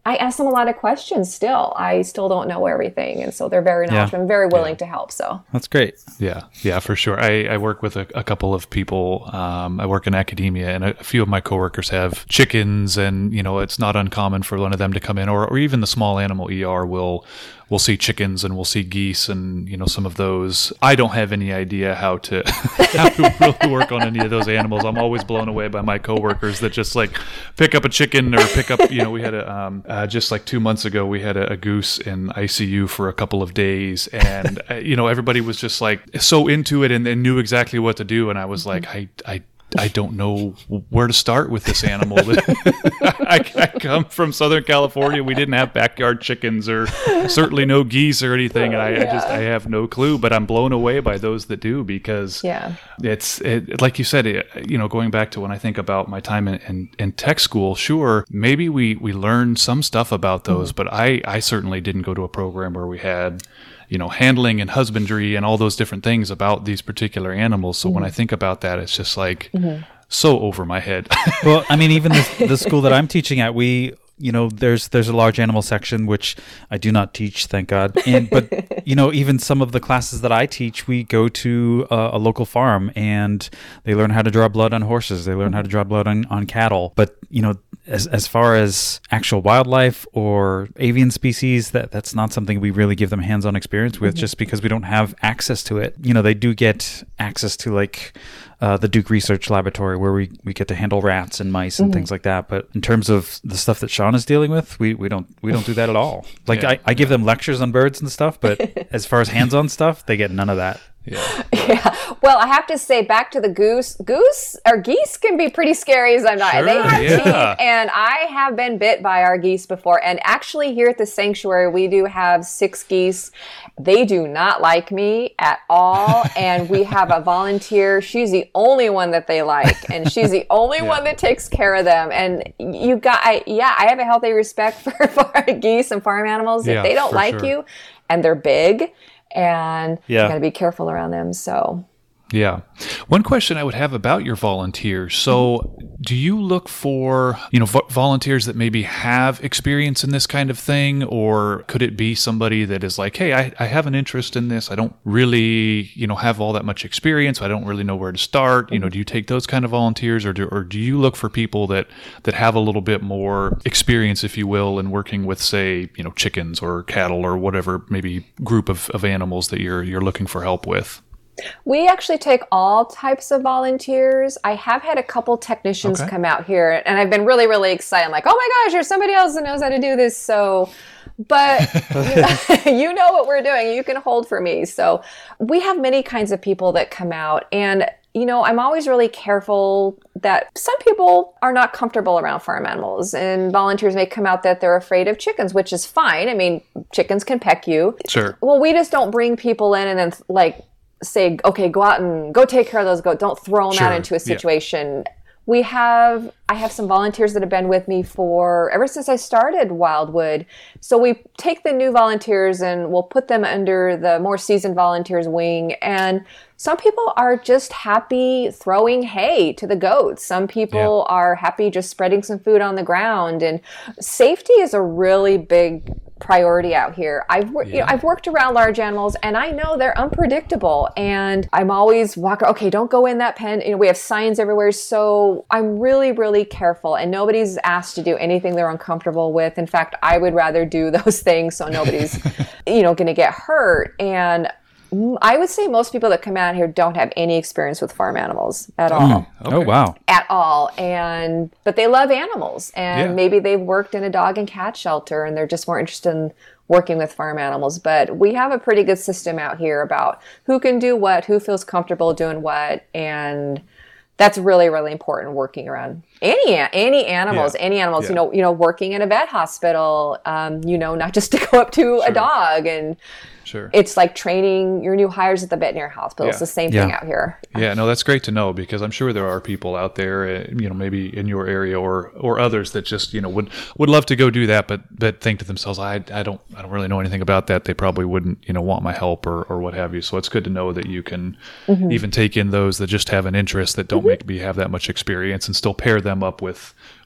I ask them a lot of questions still. I still don't know everything. And so they're very knowledgeable and very willing Yeah. to help. So That's great. Yeah, yeah, for sure. I, I work with a, a couple of people. Um, I work in academia, and a, a few of my coworkers have chickens, and you know, it's not uncommon for one of them to come in, or, or even the small animal E R will will see chickens and we'll see geese, and you know, some of those. I don't have any idea how to how to really work on any of those animals. I'm always blown away by my coworkers that just like pick up a chicken or pick up. You know, we had a um, uh, just like two months ago, we had a, a goose in I C U for a couple of days, and uh, you know, everybody was just like so into it and, and knew exactly what to do, and I was like, I I. I don't know where to start with this animal. I, I come from Southern California. We didn't have backyard chickens or certainly no geese or anything. And I, I just, I have no clue, but I'm blown away by those that do, because yeah. it's it, like you said, it, you know, going back to when I think about my time in, in, in tech school, sure, maybe we, we learned some stuff about those, mm-hmm. but I, I certainly didn't go to a program where we had, you know, handling and husbandry and all those different things about these particular animals. So mm-hmm. when I think about that, it's just like mm-hmm. so over my head. Well, I mean, even the, the school that I'm teaching at, we, you know, there's there's a large animal section, which I do not teach, thank God. And but you know, even some of the classes that I teach, we go to a, a local farm and they learn how to draw blood on horses. They learn how to draw blood on, on cattle. But you know, as as far as actual wildlife or avian species, that that's not something we really give them hands-on experience with, mm-hmm. just because we don't have access to it. You know, they do get access to like uh, the Duke Research Laboratory, where we, we get to handle rats and mice and mm-hmm. things like that. But in terms of the stuff that Sean is dealing with, we, we don't we don't do that at all. Like yeah. I, I give them lectures on birds and stuff, but as far as hands-on stuff, they get none of that. Yeah. Yeah. Well, I have to say, back to the goose. Goose or geese can be pretty scary as I'm not. Sure, they have yeah. teeth, and I have been bit by our geese before. And actually, here at the sanctuary, we do have six geese. They do not like me at all. And we have a volunteer. She's the only one that they like, and she's the only yeah. one that takes care of them. And you got, I, yeah, I have a healthy respect for, for geese and farm animals. Yeah, if they don't like sure. you, and they're big, and yeah. you got to be careful around them. So. Yeah. One question I would have about your volunteers. So do you look for, you know, vo- volunteers that maybe have experience in this kind of thing? Or could it be somebody that is like, hey, I, I have an interest in this. I don't really, you know, have all that much experience. I don't really know where to start. You know, do you take those kind of volunteers, or do, or do you look for people that, that have a little bit more experience, if you will, in working with, say, you know, chickens or cattle or whatever maybe group of, of animals that you're you're looking for help with? We actually take all types of volunteers. I have had a couple technicians okay. come out here, and I've been really, really excited. I'm like, oh my gosh, there's somebody else that knows how to do this. So, but you know, you know what we're doing. You can hold for me. So we have many kinds of people that come out, and you know, I'm always really careful that some people are not comfortable around farm animals, and volunteers may come out that they're afraid of chickens, which is fine. I mean, chickens can peck you. Sure. Well, we just don't bring people in and then like, say, okay, go out and go take care of those goats. Don't throw them sure. out into a situation. Yeah. We have, I have some volunteers that have been with me for, ever since I started Wildwood. So we take the new volunteers and we'll put them under the more seasoned volunteers wing. And some people are just happy throwing hay to the goats. Some people yeah. are happy just spreading some food on the ground. And safety is a really big priority out here. I've yeah. you know, I've worked around large animals, and I know they're unpredictable. And I'm always walking, okay, don't go in that pen. You know, we have signs everywhere. So I'm really, really careful. And nobody's asked to do anything they're uncomfortable with. In fact, I would rather do those things so nobody's, you know, going to get hurt. And I would say most people that come out here don't have any experience with farm animals at all. Mm, okay. Oh, wow. At all. And, but they love animals, and yeah. maybe they've worked in a dog and cat shelter and they're just more interested in working with farm animals. But we have a pretty good system out here about who can do what, who feels comfortable doing what. And that's really, really important working around any any animals, yeah. any animals, yeah. you know, you know, working in a vet hospital, um, you know, not just to go up to sure. a dog. And Sure. it's like training your new hires at the veterinary hospital. Yeah. It's the same Yeah. thing out here. Yeah, no, that's great to know, because I'm sure there are people out there, uh, you know, maybe in your area or or others that just, you know, would would love to go do that, but but think to themselves, I I don't I don't really know anything about that. They probably wouldn't, you know, want my help or or what have you. So it's good to know that you can mm-hmm. even take in those that just have an interest, that don't mm-hmm. maybe have that much experience, and still pair them up with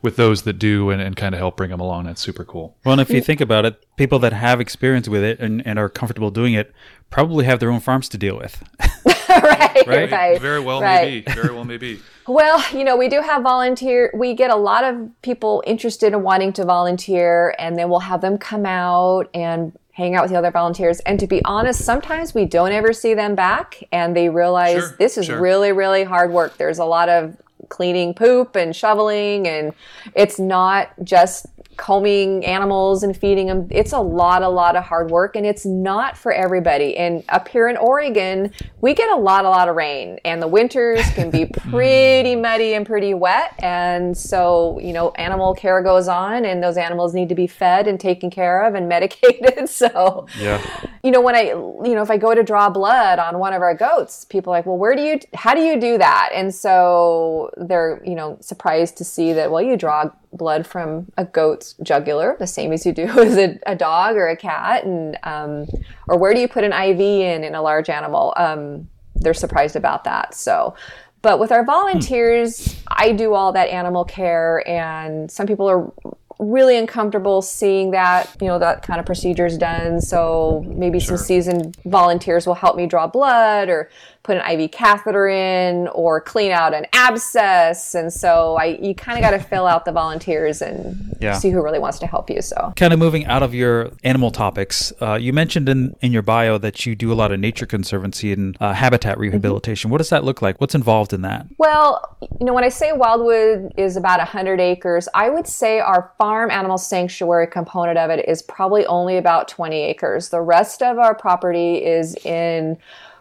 with those that do and, and kind of help bring them along. That's super cool. Well, and if you think about it, people that have experience with it and, and are comfortable doing it probably have their own farms to deal with. right, Right? right. Very well right. may be. Very well may be. Well, you know, we do have volunteer. We get a lot of people interested in wanting to volunteer, and then we'll have them come out and hang out with the other volunteers. And to be honest, sometimes we don't ever see them back, and they realize Sure, this is sure. really, really hard work. There's a lot of cleaning poop and shoveling, and it's not just combing animals and feeding them. It's a lot, a lot of hard work, and it's not for everybody. And up here in Oregon, we get a lot, a lot of rain, and the winters can be pretty muddy and pretty wet. And so, you know, animal care goes on, and those animals need to be fed and taken care of and medicated. So, Yeah. you know, when I, you know, if I go to draw blood on one of our goats, people are like, well, where do you, how do you do that? And so they're, you know, surprised to see that, well, you draw blood from a goat's jugular, the same as you do as a, a dog or a cat. And, um, or where do you put an I V in, in a large animal? Um, they're surprised about that. So, but with our volunteers, I do all that animal care, and some people are really uncomfortable seeing that, you know, that kind of procedures done. So maybe Sure. some seasoned volunteers will help me draw blood or put an I V catheter in or clean out an abscess. And so I, you kind of got to fill out the volunteers and Yeah. see who really wants to help you. So Kind of moving out of your animal topics, uh, you mentioned in, in your bio that you do a lot of nature conservancy and uh, habitat rehabilitation. What does that look like? What's involved in that? Well, you know, when I say Wildwood is about one hundred acres, I would say our farm animal sanctuary component of it is probably only about twenty acres. The rest of our property is in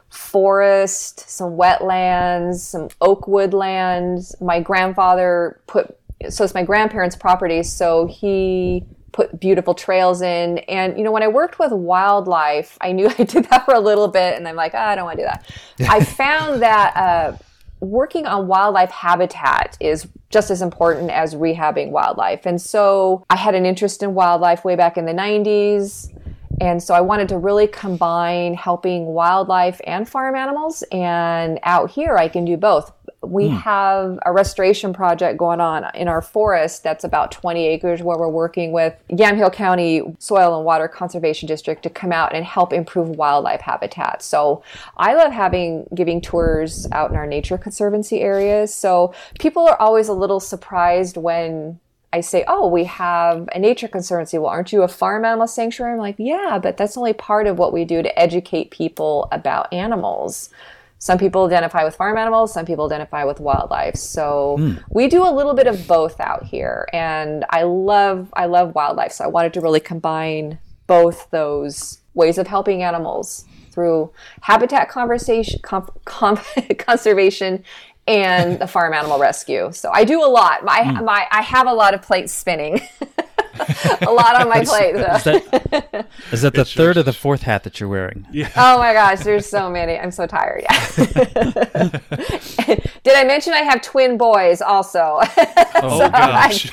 forest, some wetlands, some oak woodlands. My grandfather put, so it's my grandparents' property, so he put beautiful trails in. And, you know, when I worked with wildlife, I knew I did that for a little bit, and I'm like, oh, I don't want to do that. I found that uh, working on wildlife habitat is just as important as rehabbing wildlife. And so I had an interest in wildlife way back in the nineties. And so I wanted to really combine helping wildlife and farm animals. And out here, I can do both. We mm. have a restoration project going on in our forest that's about twenty acres, where we're working with Yamhill County Soil and Water Conservation District to come out and help improve wildlife habitat. So I love having giving tours out in our nature conservancy areas. So people are always a little surprised when I say, oh, we have a nature conservancy. Well, aren't you a farm animal sanctuary? I'm like, yeah, but that's only part of what we do to educate people about animals. Some people identify with farm animals, some people identify with wildlife. So mm. we do a little bit of both out here. And I love I love wildlife. So I wanted to really combine both those ways of helping animals through habitat conversation, com- com- conservation and the farm animal rescue. So I do a lot. My, mm. my I have a lot of plates spinning. A lot on my plate. So. Is that, is that the third or the fourth hat that you're wearing? Yeah. Oh my gosh, there's so many. I'm so tired. Yeah. Did I mention I have twin boys also? Oh so gosh. My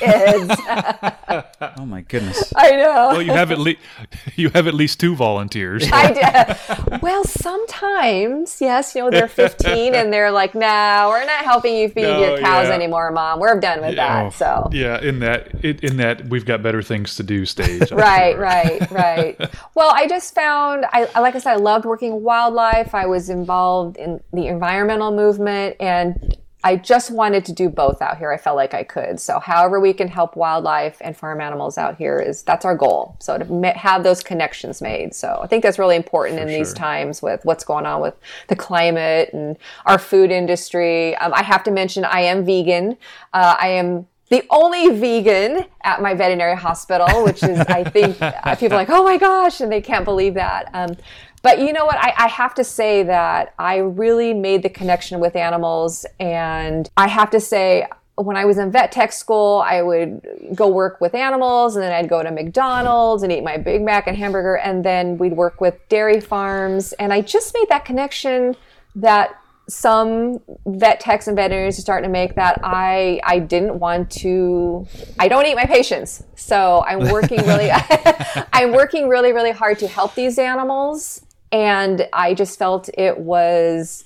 kids. Oh my goodness. I know. Well, you have at least you have at least two volunteers. I did. Well, sometimes, yes, you know, they're fifteen and they're like, no, we're not helping you feed No, your cows yeah. anymore, Mom. We're done with Yeah. that. So Yeah, in that in that we've got better things to do stage. I'm right, sure. right, right. Well, I just found, I like I said, I loved working with wildlife. I was involved in the environmental movement, and I just wanted to do both out here. I felt like I could. So however we can help wildlife and farm animals out here, is that's our goal. So to ma- have those connections made. So I think that's really important For in these sure. times with what's going on with the climate and our food industry. Um, I have to mention I am vegan. Uh, I am the only vegan at my veterinary hospital, which is, I think, uh, people are like, oh my gosh, and they can't believe that. Um, but you know what? I, I have to say that I really made the connection with animals. And I have to say, when I was in vet tech school, I would go work with animals, and then I'd go to McDonald's and eat my Big Mac and hamburger, and then we'd work with dairy farms. And I just made that connection that some vet techs and veterinarians are starting to make, that I I didn't want to, I don't eat my patients. So I'm working really, I'm working really, really hard to help these animals. And I just felt it was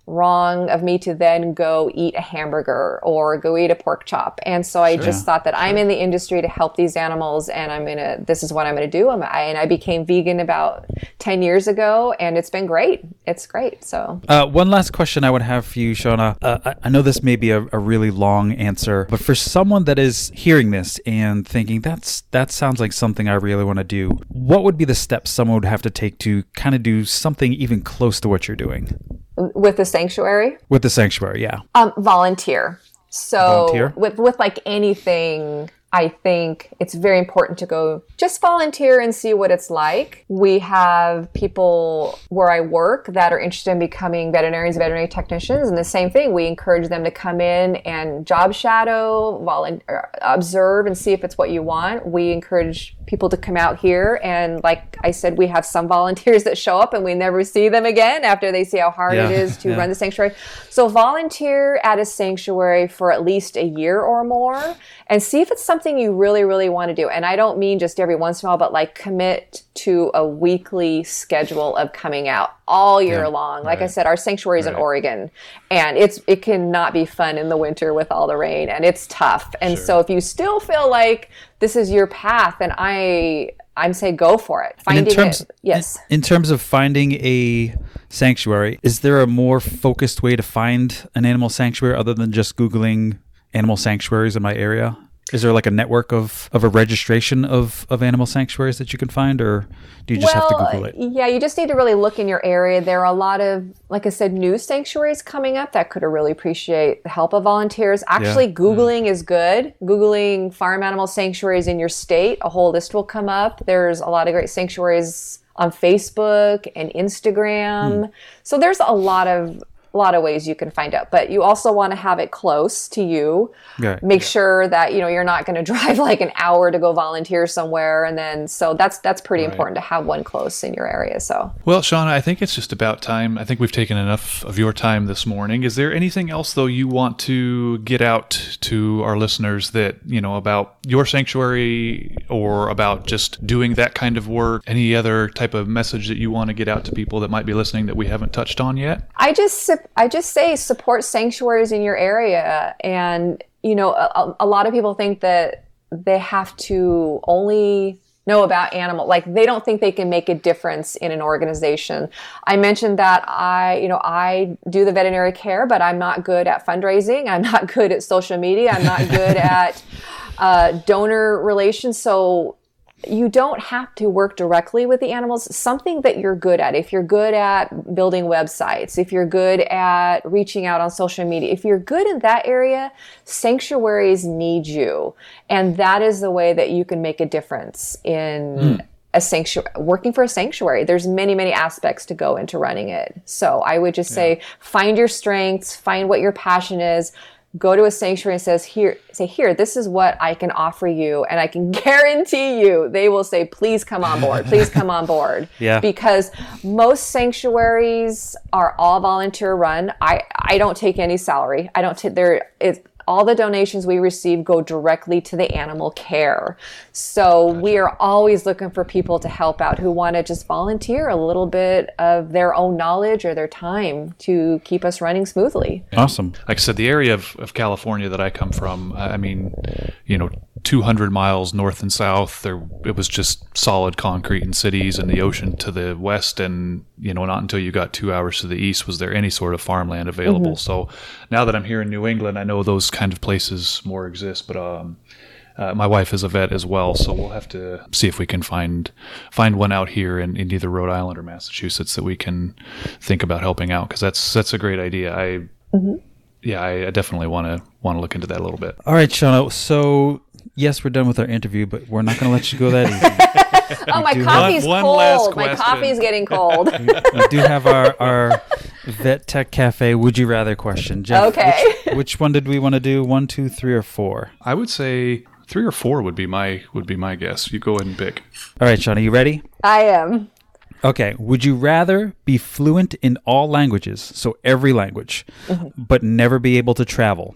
wrong of me to then go eat a hamburger or go eat a pork chop. And so I Sure. just thought that I'm in the industry to help these animals, and I'm going to, this is what I'm going to do. I'm, I, and I became vegan about ten years ago, and it's been great. It's great. So Uh, one last question I would have for you, Shauna. Uh, I, I know this may be a, a really long answer, but for someone that is hearing this and thinking that's that sounds like something I really want to do, what would be the steps someone would have to take to kind of do something even close to what you're doing with the sanctuary, with the sanctuary? Yeah. um, volunteer. So Volunteer? with with like anything, I think it's very important to go just volunteer and see what it's like. We have people where I work that are interested in becoming veterinarians, veterinary technicians, and the same thing. We encourage them to come in and job shadow, volunteer, observe, and see if it's what you want. We encourage people to come out here, and like I said, we have some volunteers that show up and we never see them again after they see how hard Yeah, it is to yeah. run the sanctuary. So volunteer at a sanctuary for at least a year or more and see if it's something you really, really want to do. And I don't mean just every once in a while, but like commit to a weekly schedule of coming out all year Yeah, long. Like I right. said, our sanctuary is in Right. Oregon, and it's it cannot be fun in the winter with all the rain, and it's tough. And so if you still feel like this is your path, then I I'm saying go for it. And in Finding terms, it. Yes. In, in terms of finding a sanctuary, is there a more focused way to find an animal sanctuary other than just Googling animal sanctuaries in my area? Is there like a network of, of a registration of, of animal sanctuaries that you can find, or do you just have to Google it? Yeah, you just need to really look in your area. There are a lot of, like I said, new sanctuaries coming up that could really appreciate the help of volunteers. Actually, Yeah. Googling is good. Googling farm animal sanctuaries in your state, a whole list will come up. There's a lot of great sanctuaries on Facebook and Instagram. Hmm. So there's a lot of a lot of ways you can find out, but you also want to have it close to you. Right. Make sure that, you know, you're not going to drive like an hour to go volunteer somewhere. And then, so that's, that's pretty Right. important to have one close in your area. So, Well, Shauna, I think it's just about time. I think we've taken enough of your time this morning. Is there anything else, though, you want to get out to our listeners that, you know, about your sanctuary or about just doing that kind of work? Any other type of message that you want to get out to people that might be listening that we haven't touched on yet? I just sup- I just say support sanctuaries in your area, and you know a, a lot of people think that they have to only know about animal, like they don't think they can make a difference in an organization. I mentioned that I you know I do the veterinary care, but I'm not good at fundraising. I'm not good at social media. I'm not good at uh, donor relations. So you don't have to work directly with the animals. Something that you're good at. If you're good at building websites, if you're good at reaching out on social media, if you're good in that area, sanctuaries need you. And that is the way that you can make a difference in a sanctuary, working for a sanctuary. There's many, many aspects to go into running it. So I would just say, find your strengths, find what your passion is. Go to a sanctuary and says, here, say, here, this is what I can offer you. And I can guarantee you, they will say, please come on board. Please come on board. Yeah. Because most sanctuaries are all volunteer run. I, I don't take any salary. I don't take there. It, all the donations we receive go directly to the animal care. So we are always looking for people to help out who want to just volunteer a little bit of their own knowledge or their time to keep us running smoothly. Awesome. Like I said, the area of, of California that I come from, I I mean, you know, two hundred miles north and south, there it was just solid concrete and cities and the ocean to the west. And, you know, not until you got two hours to the east was there any sort of farmland available. So now that I'm here in New England, I know those kind of places more exist. But um, uh, my wife is a vet as well, so we'll have to see if we can find find one out here in, in either Rhode Island or Massachusetts that we can think about helping out, because that's that's a great idea. I yeah, I, I definitely want to want to look into that a little bit. All right, Shauna. So, yes, we're done with our interview, but we're not going to let you go that easy. Oh, my do coffee's One- one last cold. My question. coffee's getting cold. We do have our, our Vet Tech Cafe Would You Rather question. Jeff, Okay. Which, which one did we want to do? One, two, three, or four? I would say three or four would be my would be my guess. You go ahead and pick. All right, Shauna, you ready? I am. Okay. Would you rather be fluent in all languages, so every language, but never be able to travel,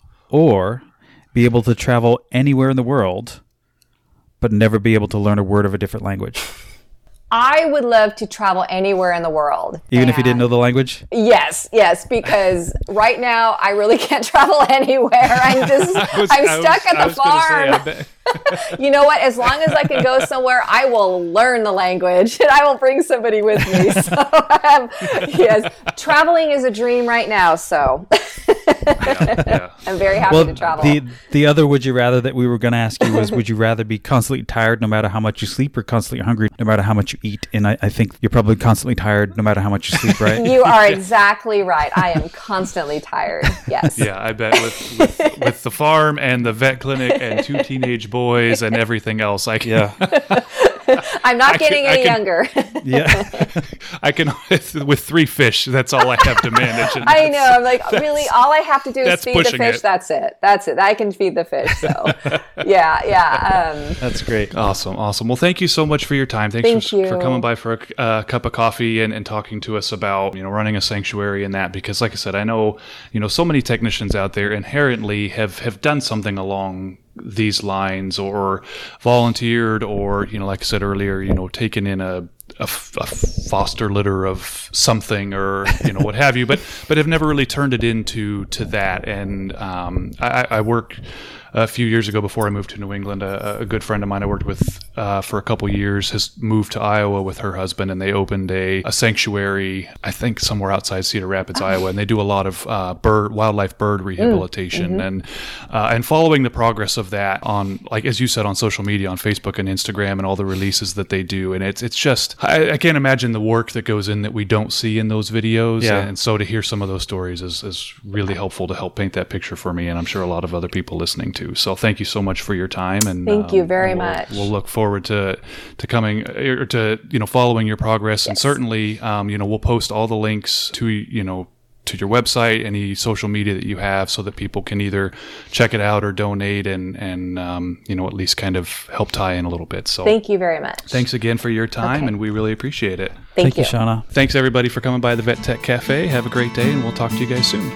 or be able to travel anywhere in the world, but never be able to learn a word of a different language? I would love to travel anywhere in the world. Even if you didn't know the language? Yes, yes, because right now I really can't travel anywhere. I'm just, was, I'm stuck was, at the farm. Say, you know what? As long as I can go somewhere, I will learn the language and I will bring somebody with me. So, um, yes, traveling is a dream right now. So yeah, yeah. I'm very happy well, to travel. The, the other would you rather that we were going to ask you was, would you rather be constantly tired no matter how much you sleep or constantly hungry no matter how much you eat? And I, I think you're probably constantly tired no matter how much you sleep, right? You are exactly right. I am constantly tired. Yes. Yeah, I bet with, with, with the farm and the vet clinic and two teenage boys and everything else, I can. Yeah. I'm not I getting can, any can, younger. Yeah. I can, with, with three fish, that's all I have to manage. And I know. I'm like, really, all I have to do is feed the fish. It. That's it. That's it. I can feed the fish. So, yeah, yeah. Um, that's great. Awesome. Awesome. Well, thank you so much for your time. Thanks thank for, you. for coming by for a uh, cup of coffee and, and talking to us about, you know, running a sanctuary and that, because like I said, I know, you know, so many technicians out there inherently have, have done something along these lines or volunteered or, you know, like I said earlier, you know, taken in a, a, a foster litter of something or, you know, what have you, but, but have never really turned it into, to that. And, um, I, I work a few years ago before I moved to New England, a, a good friend of mine I worked with, uh, for a couple years has moved to Iowa with her husband and they opened a, a sanctuary, I think somewhere outside Cedar Rapids, oh. Iowa. And they do a lot of, uh, bird, wildlife bird rehabilitation mm-hmm. and, uh, and following the progress of that on, like, as you said, on social media, on Facebook and Instagram and all the releases that they do. And it's, it's just, I, I can't imagine the work that goes in that we don't see in those videos. Yeah. And so to hear some of those stories is, is really helpful to help paint that picture for me. And I'm sure a lot of other people listening too. So thank you so much for your time. And thank you um, very we'll, much. We'll look forward to, to coming or to, you know, following your progress. Yes. And certainly, um, you know, we'll post all the links to, you know, to your website, any social media that you have so that people can either check it out or donate and, and, um, you know, at least kind of help tie in a little bit. So thank you very much. Thanks again for your time. Okay. And we really appreciate it. Thank, Thank you, Shauna. Thanks everybody for coming by the Vet Tech Cafe. Have a great day and we'll talk to you guys soon.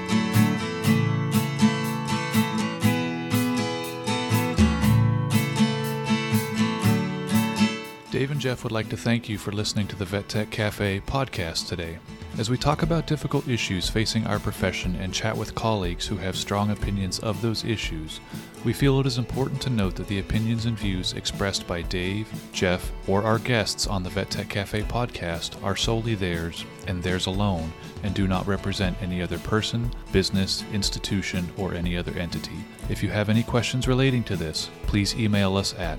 Dave and Jeff would like to thank you for listening to the Vet Tech Cafe podcast today. As we talk about difficult issues facing our profession and chat with colleagues who have strong opinions of those issues, we feel it is important to note that the opinions and views expressed by Dave, Jeff, or our guests on the Vet Tech Cafe podcast are solely theirs and theirs alone and do not represent any other person, business, institution, or any other entity. If you have any questions relating to this, please email us at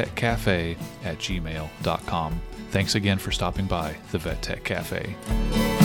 vettechcafe at gmail dot com. Thanks again for stopping by the Vet Tech Cafe.